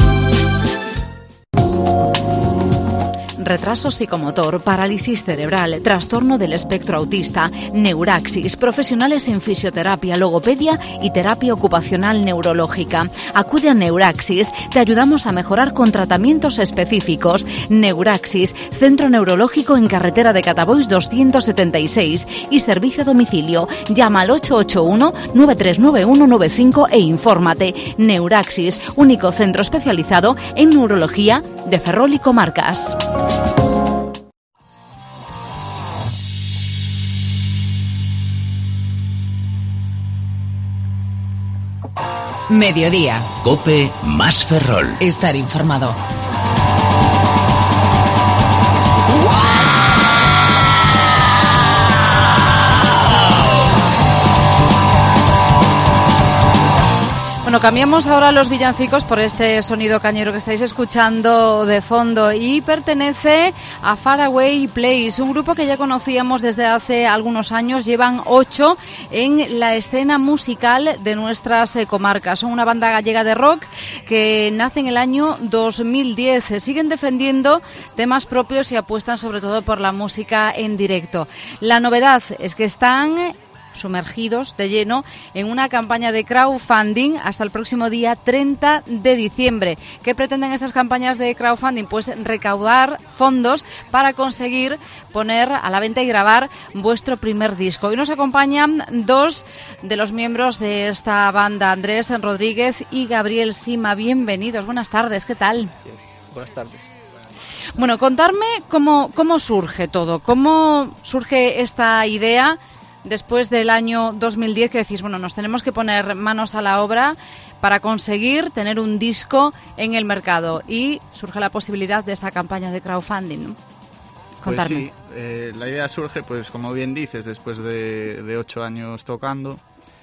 Retraso psicomotor, parálisis cerebral, trastorno del espectro autista, neuraxis, profesionales en fisioterapia, logopedia y terapia ocupacional neurológica. Acude a Neuraxis, te ayudamos a mejorar con tratamientos específicos. Neuraxis, centro neurológico en carretera de Catabois doscientos setenta y seis y servicio a domicilio. Llama al ocho ocho uno, nueve tres nueve uno nueve cinco e infórmate. Neuraxis, único centro especializado en neurología de Ferrol y comarcas. Mediodía. COPE más Ferrol. Estar informado. Bueno, cambiamos ahora los villancicos por este sonido cañero que estáis escuchando de fondo y pertenece a Faraway Place, un grupo que ya conocíamos desde hace algunos años. Llevan ocho en la escena musical de nuestras eh, comarcas. Son una banda gallega de rock que nace en el año dos mil diez. Siguen defendiendo temas propios y apuestan sobre todo por la música en directo. La novedad es que están sumergidos de lleno en una campaña de crowdfunding hasta el próximo día treinta de diciembre. ¿Qué pretenden estas campañas de crowdfunding? Pues recaudar fondos para conseguir poner a la venta y grabar vuestro primer disco. Hoy nos acompañan dos de los miembros de esta banda, Andrés Rodríguez y Gabriel Sima. Bienvenidos, buenas tardes, ¿qué tal? Bien. Buenas tardes. Bueno, contarme cómo, cómo surge todo, cómo surge esta idea después del año dos mil diez que decís, bueno, nos tenemos que poner manos a la obra para conseguir tener un disco en el mercado, y surge la posibilidad de esa campaña de crowdfunding, ¿no? Contarme. Pues sí, eh, la idea surge, pues como bien dices, después de, de ocho años tocando.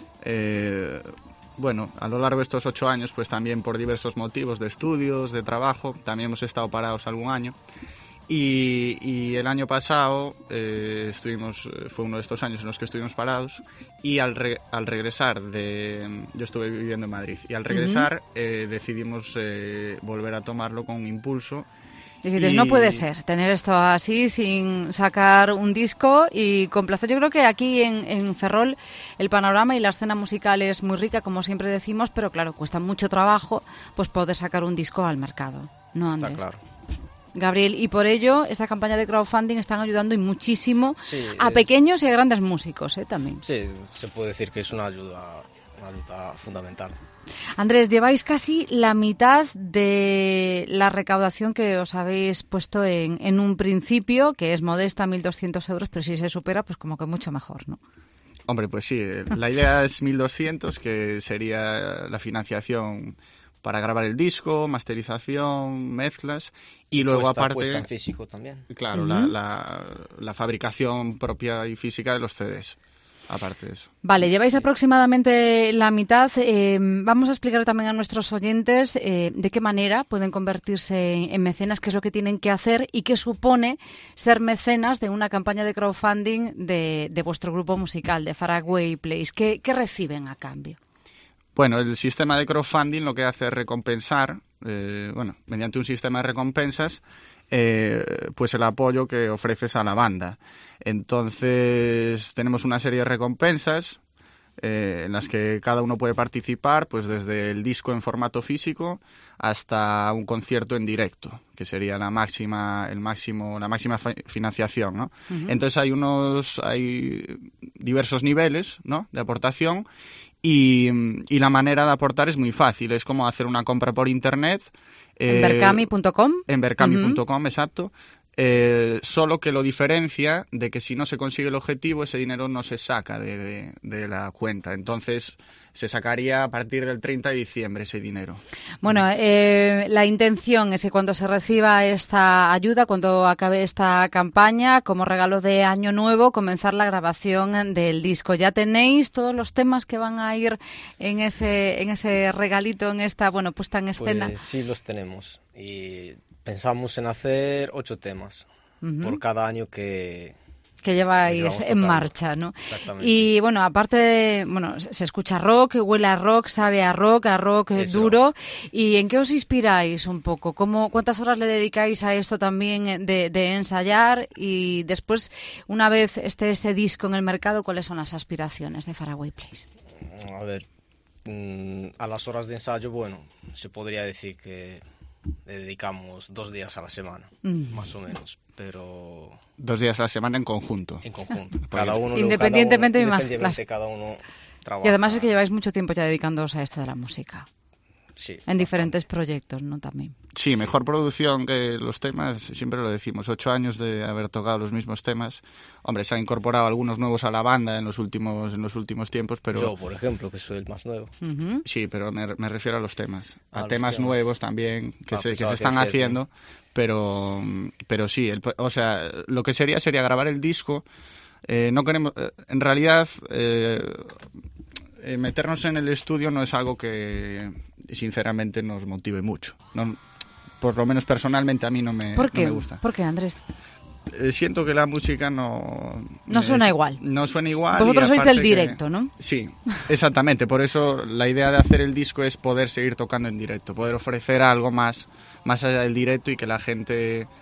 Eh, bueno, a lo largo de estos ocho años, pues también por diversos motivos de estudios, de trabajo, también hemos estado parados algún año. Y, y el año pasado eh, estuvimos, fue uno de estos años en los que estuvimos parados, y al, re, al regresar de... Yo estuve viviendo en Madrid, y al regresar uh-huh. eh, decidimos eh, volver a tomarlo con un impulso. Dices, y... no puede ser tener esto así sin sacar un disco y con placer. Yo creo que aquí en, en Ferrol el panorama y la escena musical es muy rica, como siempre decimos, pero claro, cuesta mucho trabajo pues poder sacar un disco al mercado, ¿no, Andrés? Está claro. Gabriel, y por ello esta campaña de crowdfunding están ayudando y muchísimo sí, a es... pequeños y a grandes músicos, ¿eh? También. Sí, se puede decir que es una ayuda, una ayuda fundamental. Andrés, lleváis casi la mitad de la recaudación que os habéis puesto en, en un principio, que es modesta, mil doscientos euros, pero si se supera, pues como que mucho mejor, ¿no? Hombre, pues sí, la idea es mil doscientos, que sería la financiación para grabar el disco, masterización, mezclas, y, y luego puesta, aparte... puesta en físico también. Claro, uh-huh. la, la, la fabricación propia y física de los C Ds, aparte de eso. Vale, lleváis aproximadamente la mitad. Eh, vamos a explicar también a nuestros oyentes eh, de qué manera pueden convertirse en, en mecenas, qué es lo que tienen que hacer y qué supone ser mecenas de una campaña de crowdfunding de, de vuestro grupo musical, de Faraway Place. ¿Qué, qué reciben a cambio? Bueno, el sistema de crowdfunding lo que hace es recompensar, eh, bueno, mediante un sistema de recompensas, eh, pues el apoyo que ofreces a la banda. Entonces, tenemos una serie de recompensas eh, en las que cada uno puede participar, pues desde el disco en formato físico hasta un concierto en directo, que sería la máxima, el máximo, la máxima financiación, ¿no? Uh-huh. Entonces hay unos, hay diversos niveles, ¿no?, de aportación. Y, y la manera de aportar es muy fácil, es como hacer una compra por internet. ¿En eh, Berkami punto com? En Berkami punto com, uh-huh. exacto. Eh, solo que lo diferencia de que si no se consigue el objetivo, ese dinero no se saca de, de, de la cuenta. Entonces, se sacaría a partir del treinta de diciembre ese dinero. Bueno, eh, la intención es que cuando se reciba esta ayuda, cuando acabe esta campaña, como regalo de Año Nuevo, comenzar la grabación del disco. ¿Ya tenéis todos los temas que van a ir en ese, en ese regalito, en esta, bueno, puesta en escena? Pues sí, los tenemos. Y pensamos en hacer ocho temas uh-huh. por cada año que... que lleváis en marcha, ¿no? Exactamente. Y bueno, aparte de, bueno, se escucha rock, huele a rock, sabe a rock, a rock Eso. duro. ¿Y en qué os inspiráis un poco? ¿Cómo, cuántas horas le dedicáis a esto también de, de ensayar? Y después, una vez esté ese disco en el mercado, ¿cuáles son las aspiraciones de Faraway Place? A ver, a las horas de ensayo, bueno, se podría decir que le dedicamos dos días a la semana, mm. más o menos, pero... Dos días a la semana en conjunto. En conjunto. Cada uno, independientemente, cada uno, independientemente cada uno trabaja. Y además es que lleváis mucho tiempo ya dedicándoos a esto de la música. Sí. En diferentes proyectos, ¿no? También. Sí, mejor producción que los temas, siempre lo decimos. Ocho años de haber tocado los mismos temas. Hombre, se han incorporado algunos nuevos a la banda en los últimos en los últimos tiempos, pero... Yo, por ejemplo, que soy el más nuevo. Uh-huh. Sí, pero me, me refiero a los temas. A, a temas, temas nuevos también, que ah, se, que se están que haciendo. Cierto. Pero, pero sí, el, o sea, lo que sería sería grabar el disco. Eh, no queremos... Eh, en realidad... Eh, Eh, meternos en el estudio no es algo que sinceramente nos motive mucho. No, por lo menos personalmente a mí no me, ¿Por qué? No me gusta. ¿Por qué, Andrés? Eh, siento que la música no... No suena es, igual. No suena igual. Vosotros sois del directo, que, ¿no? Sí, exactamente. Por eso la idea de hacer el disco es poder seguir tocando en directo, poder ofrecer algo más, más allá del directo y que la gente...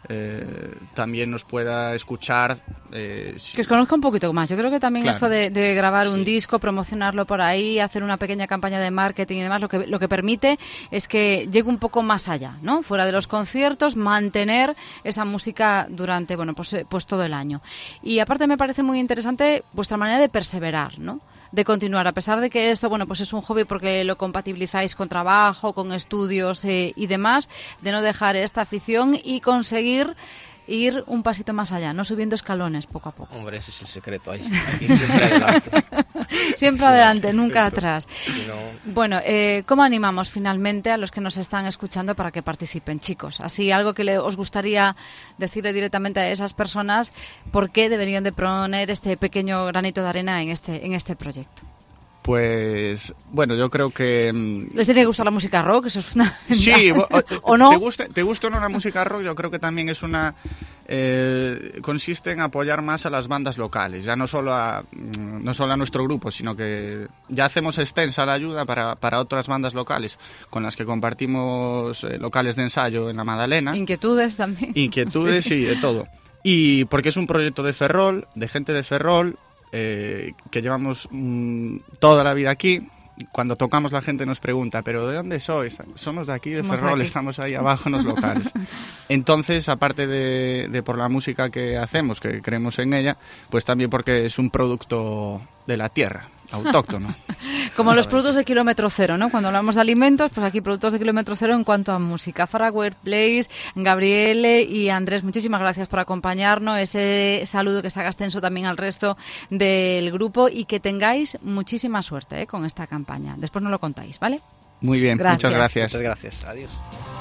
eh, también nos pueda escuchar. Eh, si... Que os conozca un poquito más. Yo creo que también claro. esto de, de grabar sí. un disco, promocionarlo por ahí, hacer una pequeña campaña de marketing y demás, lo que, lo que permite es que llegue un poco más allá, ¿no? Fuera de los conciertos, mantener esa música durante, bueno, pues, pues todo el año. Y aparte me parece muy interesante vuestra manera de perseverar, ¿no? De continuar, a pesar de que esto, bueno, pues es un hobby porque lo compatibilizáis con trabajo, con estudios eh, y demás, de no dejar esta afición y conseguir ir un pasito más allá, no subiendo escalones poco a poco. Hombre, ese es el secreto, ahí, ahí siempre adelante. Siempre sí, adelante, nunca atrás. Si no... Bueno, eh, ¿cómo animamos finalmente a los que nos están escuchando para que participen, chicos? Así, algo que le, os gustaría decirle directamente a esas personas, ¿por qué deberían de poner este pequeño granito de arena en este, en este proyecto? Pues, bueno, yo creo que... ¿Les tiene que gustar la música rock? Eso es una... Sí, ¿o no? ¿Te gusta, te gusta o no la música rock? Yo creo que también es una... Eh, consiste en apoyar más a las bandas locales, ya no solo a, no solo a nuestro grupo, sino que ya hacemos extensa la ayuda para, para otras bandas locales con las que compartimos eh, locales de ensayo en la Madalena. Inquietudes también. Inquietudes, sí, sí de todo. Y porque es un proyecto de Ferrol, de gente de Ferrol, Eh, que llevamos mmm, toda la vida aquí. Cuando tocamos la gente nos pregunta, ¿pero de dónde sois? Somos de aquí, de Somos Ferrol, de aquí. Estamos ahí abajo en los locales. Entonces, aparte de, de por la música que hacemos, que creemos en ella, pues también porque es un producto de la tierra, autóctono. Como los productos de kilómetro cero, ¿no? Cuando hablamos de alimentos, pues aquí productos de kilómetro cero en cuanto a música. Farah Workplace, Gabriele y Andrés, muchísimas gracias por acompañarnos. Ese saludo que se haga extenso también al resto del grupo y que tengáis muchísima suerte, ¿eh? Con esta campaña. Después nos lo contáis, ¿vale? Muy bien, gracias. muchas gracias. Muchas gracias. Adiós.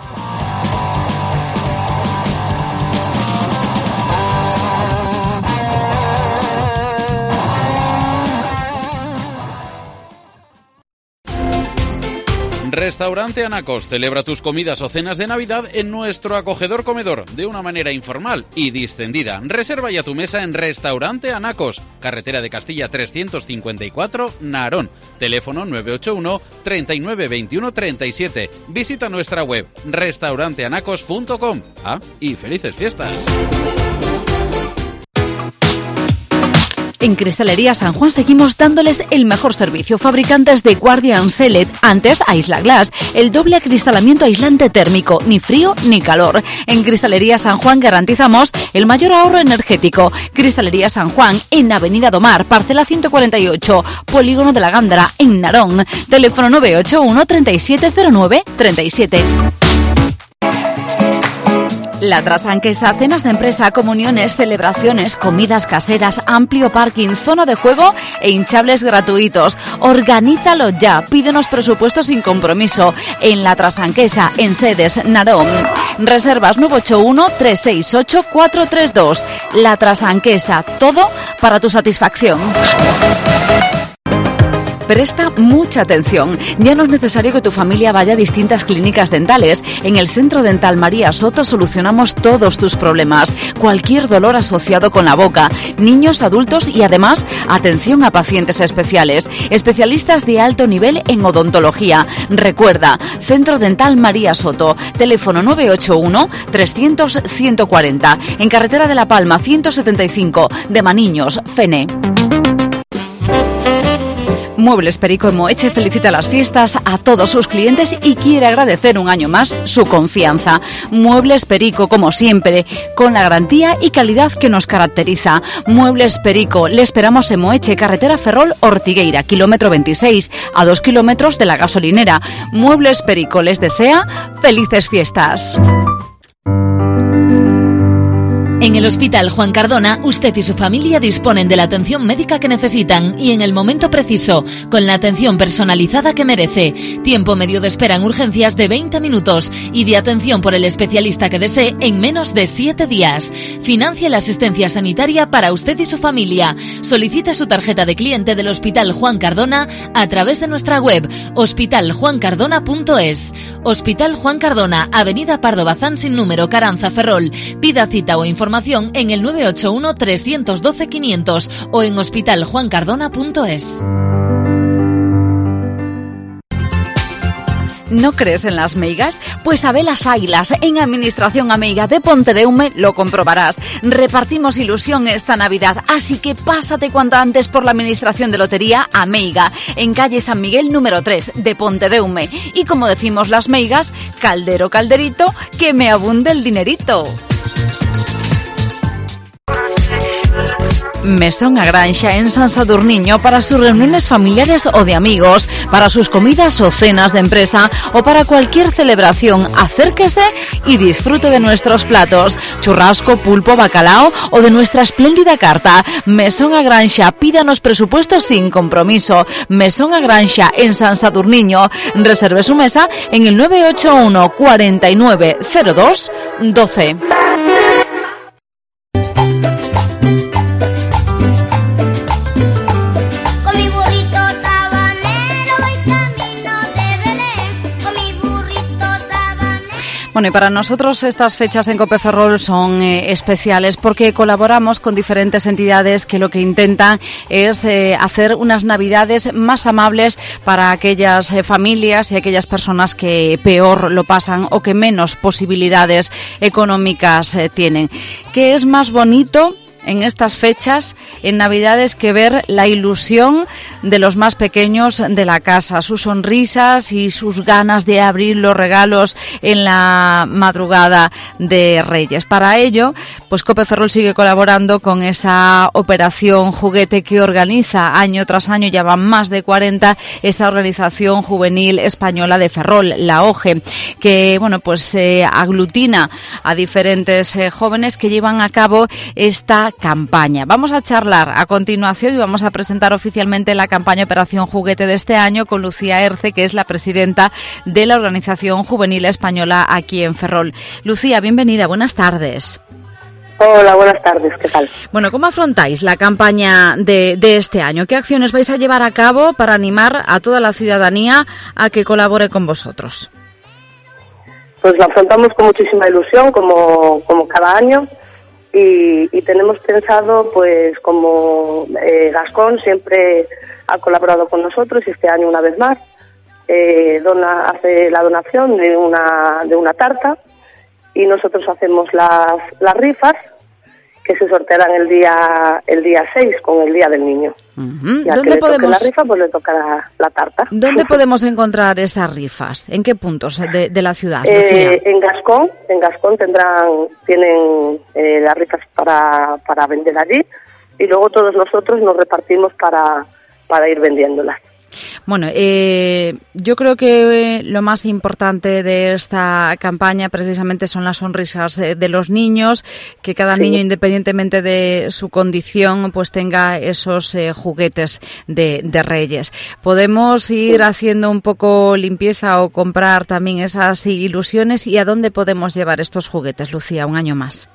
Restaurante Anacos celebra tus comidas o cenas de Navidad en nuestro acogedor comedor de una manera informal y distendida. Reserva ya tu mesa en Restaurante Anacos, carretera de Castilla trescientos cincuenta y cuatro, Narón. Teléfono nueve ocho uno, treinta y nueve, veintiuno, treinta y siete. Visita nuestra web restaurante anacos punto com. Ah, y felices fiestas. En Cristalería San Juan seguimos dándoles el mejor servicio. Fabricantes de Guardian Select, antes Isla Glass, el doble acristalamiento aislante térmico, ni frío ni calor. En Cristalería San Juan garantizamos el mayor ahorro energético. Cristalería San Juan, en Avenida Domar, parcela ciento cuarenta y ocho, Polígono de la Gándara, en Narón. Teléfono nueve ocho uno, treinta y siete cero nueve, treinta y siete. La Trasanquesa, cenas de empresa, comuniones, celebraciones, comidas caseras, amplio parking, zona de juego e hinchables gratuitos. Organízalo ya, pídenos presupuestos sin compromiso. En La Trasanquesa, en Sedes, Narón. Reservas nueve ocho uno, tres seis ocho, cuatro tres dos. La Trasanquesa, todo para tu satisfacción. Presta mucha atención. Ya no es necesario que tu familia vaya a distintas clínicas dentales. En el Centro Dental María Soto solucionamos todos tus problemas. Cualquier dolor asociado con la boca. Niños, adultos y además atención a pacientes especiales. Especialistas de alto nivel en odontología. Recuerda, Centro Dental María Soto. Teléfono nueve ocho uno, trescientos, ciento cuarenta. En Carretera de la Palma ciento setenta y cinco. De Maniños, Fene. Muebles Perico en Moeche felicita las fiestas a todos sus clientes y quiere agradecer un año más su confianza. Muebles Perico, como siempre, con la garantía y calidad que nos caracteriza. Muebles Perico, le esperamos en Moeche, carretera Ferrol Ortigueira, kilómetro veintiséis, a dos kilómetros de la gasolinera. Muebles Perico les desea felices fiestas. En el Hospital Juan Cardona, usted y su familia disponen de la atención médica que necesitan y en el momento preciso, con la atención personalizada que merece. Tiempo medio de espera en urgencias de veinte minutos y de atención por el especialista que desee en menos de siete días. Financie la asistencia sanitaria para usted y su familia. Solicite su tarjeta de cliente del Hospital Juan Cardona a través de nuestra web hospital juan cardona punto es. Hospital Juan Cardona, Avenida Pardo Bazán sin número, Caranza, Ferrol. Pida cita o información en el nueve ocho uno, tres uno dos, quinientos o en hospital juan cardona punto es. ¿No crees en las meigas? Pues a velas águilas, en Administración Ameiga de Pontedeume lo comprobarás. Repartimos ilusión esta Navidad, así que pásate cuanto antes por la Administración de Lotería Ameiga, en calle San Miguel número tres de Pontedeume. Y como decimos las meigas, caldero calderito, que me abunde el dinerito. Mesón a Granxa en San Sadurniño para sus reuniones familiares o de amigos, para sus comidas o cenas de empresa o para cualquier celebración. Acérquese y disfrute de nuestros platos, churrasco, pulpo, bacalao o de nuestra espléndida carta. Mesón a Granxa, pídanos presupuestos sin compromiso. Mesón a Granxa en San Sadurniño. Reserve su mesa en el nueve ocho uno, cuarenta y nueve, cero dos, doce. Bueno, y para nosotros estas fechas en Copeferrol son eh, especiales porque colaboramos con diferentes entidades que lo que intentan es eh, hacer unas Navidades más amables para aquellas eh, familias y aquellas personas que peor lo pasan o que menos posibilidades económicas eh, tienen. ¿Qué es más bonito en estas fechas, en Navidades, que ver la ilusión de los más pequeños de la casa, sus sonrisas y sus ganas de abrir los regalos en la madrugada de Reyes? Para ello, pues Copeferrol sigue colaborando con esa operación juguete que organiza año tras año, ya van más de cuarenta, esa organización juvenil española de Ferrol, la O G E, que bueno, pues eh, aglutina a diferentes eh, jóvenes que llevan a cabo esta campaña. Vamos a charlar a continuación y vamos a presentar oficialmente la campaña Operación Juguete de este año con Lucía Erce, que es la presidenta de la Organización Juvenil Española aquí en Ferrol. Lucía, bienvenida, buenas tardes. Hola, buenas tardes, ¿qué tal? Bueno, ¿cómo afrontáis la campaña de, de este año? ¿Qué acciones vais a llevar a cabo para animar a toda la ciudadanía a que colabore con vosotros? Pues la afrontamos con muchísima ilusión, como, como cada año. Y, y tenemos pensado, pues como eh, Gascón siempre ha colaborado con nosotros y este año una vez más eh, dona, hace la donación de una de una tarta y nosotros hacemos las, las rifas que se sortearán el día el día seis con el Día del Niño. Uh-huh. Ya ¿Dónde que le podemos... toque la rifa, pues le tocará la tarta. ¿Dónde podemos encontrar esas rifas? ¿En qué puntos de, de la ciudad, eh, Lucía? En Gascón, en Gascón tendrán, tienen eh, las rifas para, para vender allí y luego todos nosotros nos repartimos para, para ir vendiéndolas. Bueno, eh, yo creo que lo más importante de esta campaña precisamente son las sonrisas de, de los niños, que cada sí. niño, independientemente de su condición, pues tenga esos eh, juguetes de, de Reyes. ¿Podemos ir sí. haciendo un poco limpieza o comprar también esas ilusiones? ¿Y a dónde podemos llevar estos juguetes, Lucía, un año más?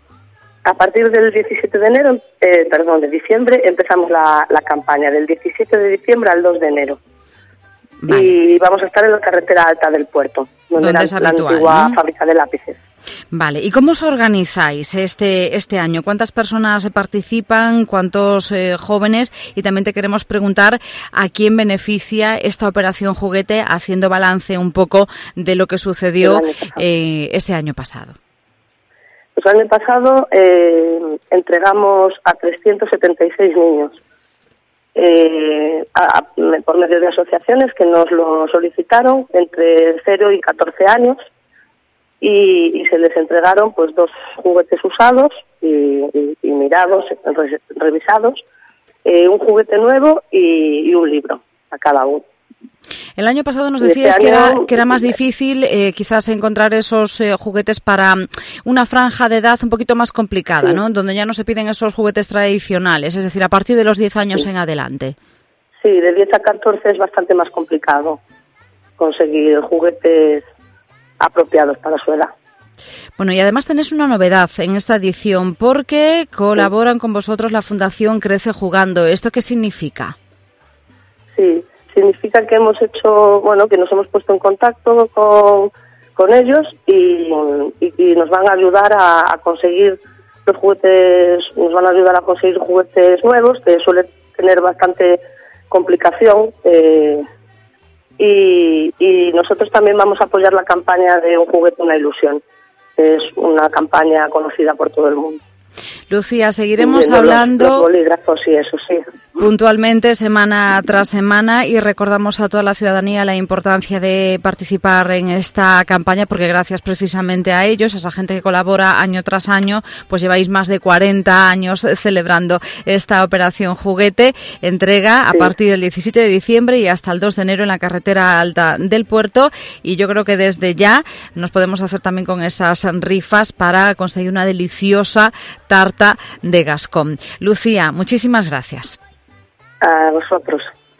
A partir del diecisiete de enero, eh, perdón, de diciembre, empezamos la, la campaña, del diecisiete de diciembre al dos de enero. Vale. Y vamos a estar en la carretera alta del puerto, donde era la antigua ¿no? fábrica de lápices. Vale, ¿y cómo os organizáis este este año? ¿Cuántas personas participan? ¿Cuántos eh, jóvenes? Y también te queremos preguntar a quién beneficia esta operación juguete, haciendo balance un poco de lo que sucedió eh, ese año pasado. Pues el año pasado eh, entregamos a trescientos setenta y seis niños eh, a, a, por medio de asociaciones que nos lo solicitaron entre cero y catorce años y, y se les entregaron pues dos juguetes usados y, y, y mirados, re, revisados, eh, un juguete nuevo y, y un libro a cada uno. El año pasado nos decías este que, año, era, que era más difícil eh, quizás encontrar esos eh, juguetes para una franja de edad un poquito más complicada, sí. ¿no? Donde ya no se piden esos juguetes tradicionales, es decir, a partir de los diez años sí. en adelante. Sí, de diez a catorce es bastante más complicado conseguir juguetes apropiados para su edad. Bueno, y además tenéis una novedad en esta edición porque colaboran sí. con vosotros la Fundación Crece Jugando. ¿Esto qué significa? Sí. Significa que hemos hecho, bueno, que nos hemos puesto en contacto con, con ellos y, y, y nos van a ayudar a, a conseguir los juguetes, nos van a ayudar a conseguir juguetes nuevos, que suele tener bastante complicación, eh, y, y nosotros también vamos a apoyar la campaña de Un juguete, una ilusión. Es una campaña conocida por todo el mundo. Lucía, seguiremos hablando los, los bolígrafos y eso, sí. puntualmente semana tras semana y recordamos a toda la ciudadanía la importancia de participar en esta campaña porque gracias precisamente a ellos, a esa gente que colabora año tras año, pues lleváis más de cuarenta años celebrando esta operación Juguete. Entrega a sí. partir del diecisiete de diciembre y hasta el dos de enero en la carretera alta del puerto, y yo creo que desde ya nos podemos hacer también con esas rifas para conseguir una deliciosa tarta de Gascón. Lucía, muchísimas gracias. A vosotros.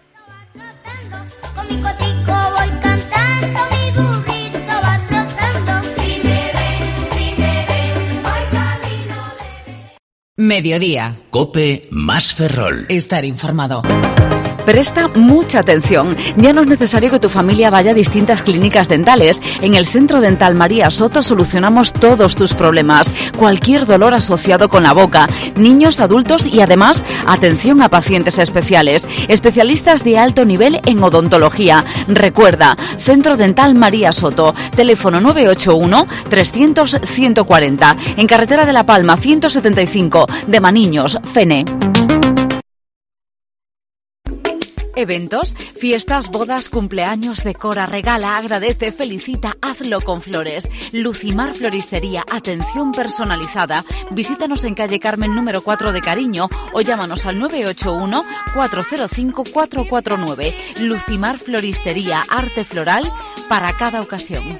Mediodía. COPE más Ferrol. Estar informado. Presta mucha atención. Ya no es necesario que tu familia vaya a distintas clínicas dentales. En el Centro Dental María Soto solucionamos todos tus problemas. Cualquier dolor asociado con la boca. Niños, adultos y además atención a pacientes especiales. Especialistas de alto nivel en odontología. Recuerda, Centro Dental María Soto. Teléfono nueve ocho uno, trescientos, ciento cuarenta. En Carretera de la Palma ciento setenta y cinco. De Maniños, Fene. Eventos, fiestas, bodas, cumpleaños, decora, regala, agradece, felicita, hazlo con flores. Lucimar Floristería, atención personalizada. Visítanos en calle Carmen número cuatro de Cariño o llámanos al nueve ocho uno, cuatro cero cinco, cuatro cuatro nueve. Lucimar Floristería, arte floral para cada ocasión.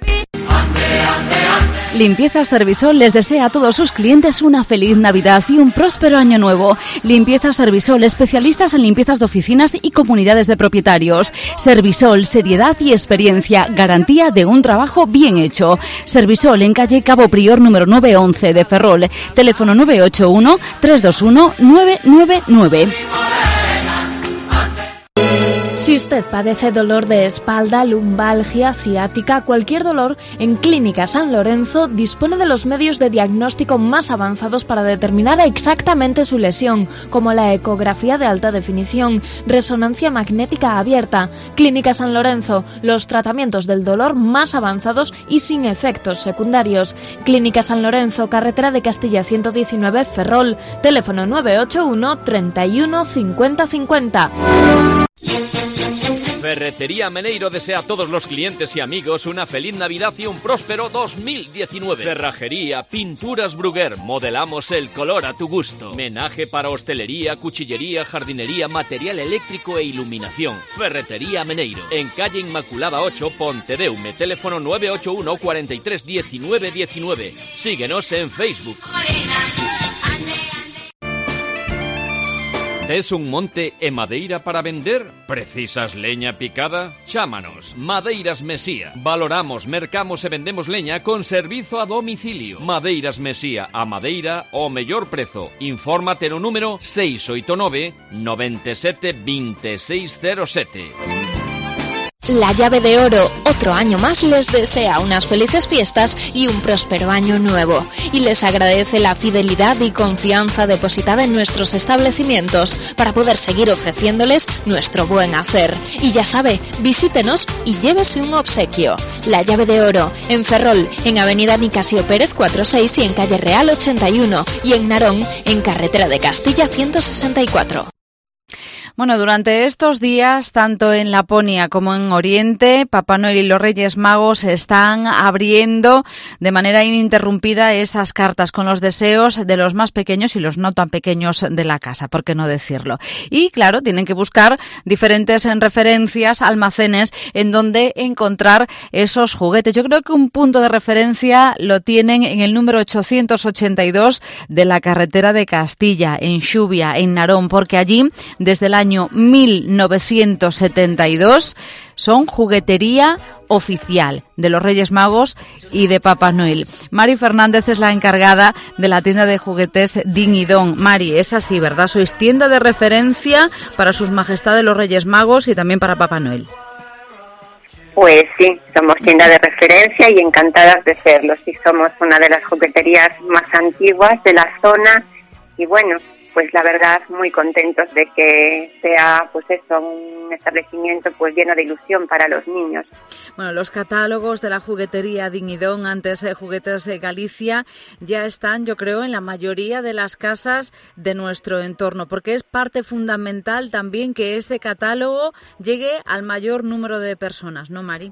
Limpiezas Servisol les desea a todos sus clientes una feliz Navidad y un próspero año nuevo. Limpiezas Servisol, especialistas en limpiezas de oficinas y comunidades de propietarios. Servisol, seriedad y experiencia, garantía de un trabajo bien hecho. Servisol en calle Cabo Prior número nueve once de Ferrol. Teléfono nueve ocho uno, tres dos uno, nueve nueve nueve. Si usted padece dolor de espalda, lumbalgia, ciática, cualquier dolor, en Clínica San Lorenzo dispone de los medios de diagnóstico más avanzados para determinar exactamente su lesión, como la ecografía de alta definición, resonancia magnética abierta. Clínica San Lorenzo, los tratamientos del dolor más avanzados y sin efectos secundarios. Clínica San Lorenzo, carretera de Castilla ciento diecinueve, Ferrol. Teléfono nueve ocho uno, treinta y uno, cincuenta cincuenta. Ferretería Meneiro desea a todos los clientes y amigos una feliz Navidad y un próspero dos mil diecinueve. Cerrajería, pinturas Bruguer, modelamos el color a tu gusto. Menaje para hostelería, cuchillería, jardinería, material eléctrico e iluminación. Ferretería Meneiro, en calle Inmaculada ocho, Pontedeume. Teléfono nueve ocho uno, cuarenta y tres, diecinueve diecinueve. Síguenos en Facebook. ¿Tes un monte e madeira para vender? ¿Precisas leña picada? Chámanos, Madeiras Mesía. Valoramos, mercamos e vendemos leña con servizo a domicilio. Madeiras Mesía, a madeira o mellor prezo. Infórmate no número seis oito nove, nove sete, dos seis cero sete. La Llave de Oro, otro año más, les desea unas felices fiestas y un próspero año nuevo. Y les agradece la fidelidad y confianza depositada en nuestros establecimientos para poder seguir ofreciéndoles nuestro buen hacer. Y ya sabe, visítenos y llévese un obsequio. La Llave de Oro, en Ferrol, en Avenida Nicasio Pérez cuarenta y seis y en Calle Real ochenta y uno. Y en Narón, en Carretera de Castilla ciento sesenta y cuatro. Bueno, durante estos días, tanto en Laponia como en Oriente, Papá Noel y los Reyes Magos están abriendo de manera ininterrumpida esas cartas con los deseos de los más pequeños y los no tan pequeños de la casa, ¿por qué no decirlo? Y claro, tienen que buscar diferentes referencias, almacenes en donde encontrar esos juguetes. Yo creo que un punto de referencia lo tienen en el número ochocientos ochenta y dos de la carretera de Castilla, en Xubia, en Narón, porque allí, desde el año año mil novecientos setenta y dos son juguetería oficial de los Reyes Magos y de Papá Noel. Mari Fernández es la encargada de la tienda de juguetes Din y Don. Mari, es así, ¿verdad? Sois tienda de referencia para sus majestades los Reyes Magos y también para Papá Noel. Pues sí, somos tienda de referencia y encantadas de serlo. Sí, somos una de las jugueterías más antiguas de la zona y bueno, pues la verdad muy contentos de que sea pues eso, un establecimiento pues lleno de ilusión para los niños. Bueno, los catálogos de la juguetería Ding y Dong, antes eh, Juguetes eh, Galicia, ya están, yo creo, en la mayoría de las casas de nuestro entorno, porque es parte fundamental también que ese catálogo llegue al mayor número de personas, ¿no, Mari?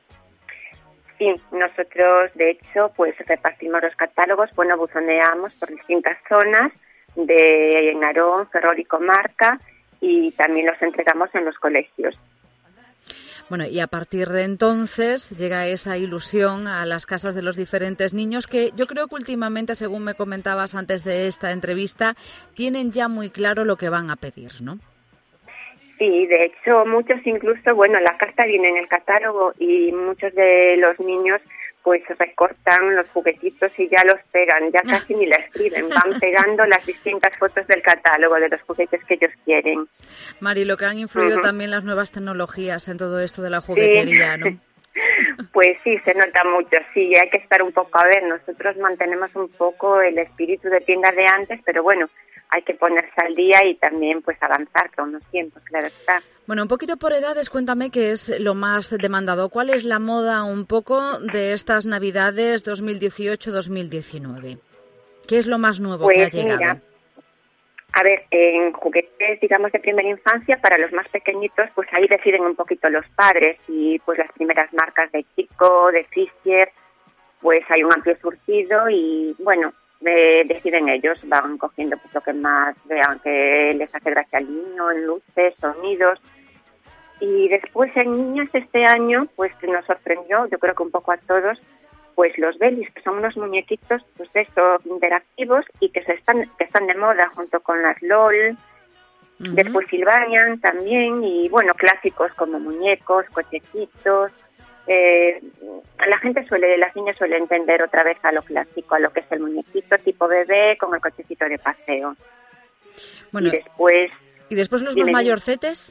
Sí, nosotros de hecho pues repartimos los catálogos, bueno, buzoneamos por distintas zonas de Narón, Ferrol y comarca, y también los entregamos en los colegios. Bueno, y a partir de entonces llega esa ilusión a las casas de los diferentes niños que yo creo que últimamente, según me comentabas antes de esta entrevista, tienen ya muy claro lo que van a pedir, ¿no? Sí, de hecho muchos incluso, bueno, la carta viene en el catálogo y muchos de los niños pues recortan los juguetitos y ya los pegan, ya casi ni la escriben, van pegando las distintas fotos del catálogo de los juguetes que ellos quieren. Mari, lo que han influido uh-huh. también las nuevas tecnologías en todo esto de la juguetería, sí. ¿no? Pues sí, se nota mucho, sí, hay que estar un poco, a ver, nosotros mantenemos un poco el espíritu de tienda de antes, pero bueno, hay que ponerse al día y también pues avanzar con unos tiempos, claro está. Bueno, un poquito por edades, cuéntame qué es lo más demandado. ¿Cuál es la moda un poco de estas Navidades dos mil dieciocho dos mil diecinueve? ¿Qué es lo más nuevo pues que ha llegado? Mira, a ver, en juguetes, digamos, de primera infancia, para los más pequeñitos, pues ahí deciden un poquito los padres y pues las primeras marcas de Chico, de Fisher, pues hay un amplio surtido y bueno, eh, deciden ellos, van cogiendo pues lo que más vean que les hace gracia al niño, en luces, sonidos. Y después en niñas este año, pues nos sorprendió, yo creo que un poco a todos, pues los Belis, que son unos muñequitos, pues eso, interactivos y que se están que están de moda junto con las LOL. Uh-huh. Después Silvanian también y bueno, clásicos como muñecos, cochecitos. Eh, la gente suele, las niñas suelen tender otra vez a lo clásico, a lo que es el muñequito tipo bebé con el cochecito de paseo. Bueno, y después... ¿Y después los más mayorcetes?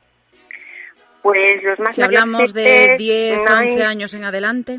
Pues los más si hablamos de diez, once años en adelante.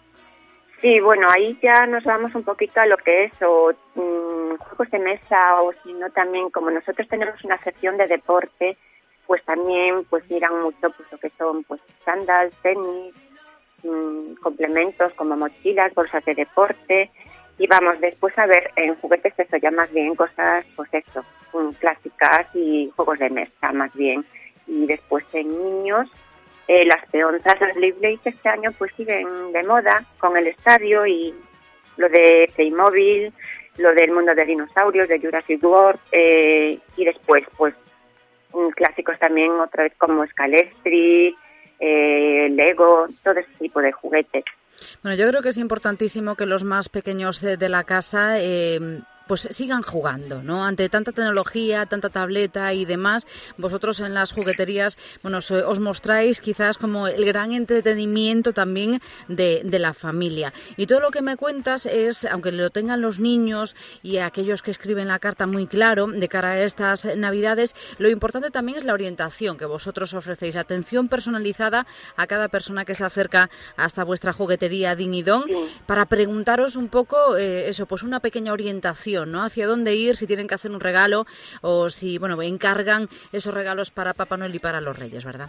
Sí, bueno, ahí ya nos vamos un poquito a lo que es o mmm, juegos de mesa o si no también, como nosotros tenemos una sección de deporte, pues también pues miran mucho pues lo que son pues sandals, tenis, mmm, complementos como mochilas, bolsas de deporte y vamos después a ver en juguetes eso ya más bien cosas pues eso, mmm, clásicas y juegos de mesa más bien. Y después en niños, eh, las peonzas, las Beyblade este año pues siguen de moda con el estadio y lo de Playmobil, lo del mundo de dinosaurios, de Jurassic World, eh, y después pues clásicos también otra vez como Scalestri, eh, Lego, todo ese tipo de juguetes. Bueno, yo creo que es importantísimo que los más pequeños de la casa... Eh, pues sigan jugando, ¿no? Ante tanta tecnología, tanta tableta y demás, vosotros en las jugueterías, bueno, os, os mostráis quizás como el gran entretenimiento también de, de la familia. Y todo lo que me cuentas es, aunque lo tengan los niños y aquellos que escriben la carta muy claro de cara a estas Navidades, lo importante también es la orientación que vosotros ofrecéis, atención personalizada a cada persona que se acerca hasta vuestra juguetería Ding y Dong, sí. Para preguntaros un poco, eh, eso, pues una pequeña orientación, ¿no? Hacia dónde ir, si tienen que hacer un regalo o si, bueno, encargan esos regalos para Papá Noel y para los Reyes, ¿verdad?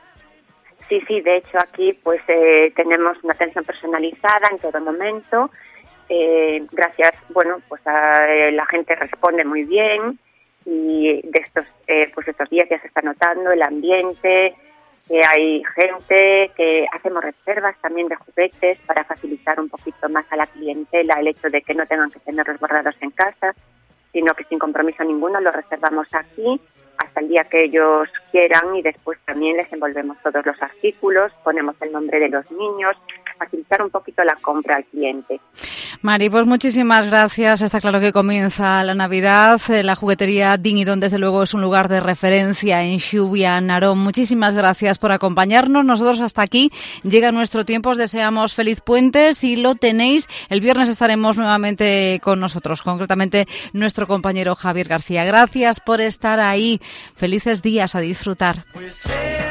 Sí, sí, de hecho aquí pues eh, tenemos una atención personalizada en todo momento. Eh, gracias, bueno, pues a, eh, la gente responde muy bien y de estos, eh, pues estos días ya se está notando el ambiente, que hay gente, que hacemos reservas también de juguetes para facilitar un poquito más a la clientela el hecho de que no tengan que tenerlos guardados en casa, sino que sin compromiso ninguno los reservamos aquí hasta el día que ellos quieran y después también les envolvemos todos los artículos, ponemos el nombre de los niños, facilitar un poquito la compra al cliente. Mari, pues muchísimas gracias. Está claro que comienza la Navidad. La juguetería Ding y Dong, desde luego, es un lugar de referencia en Xuvia, Narón. Muchísimas gracias por acompañarnos. Nosotros hasta aquí llega nuestro tiempo. Os deseamos feliz puente. Si lo tenéis, el viernes estaremos nuevamente con nosotros, concretamente nuestro compañero Javier García. Gracias por estar ahí. Felices días, a disfrutar.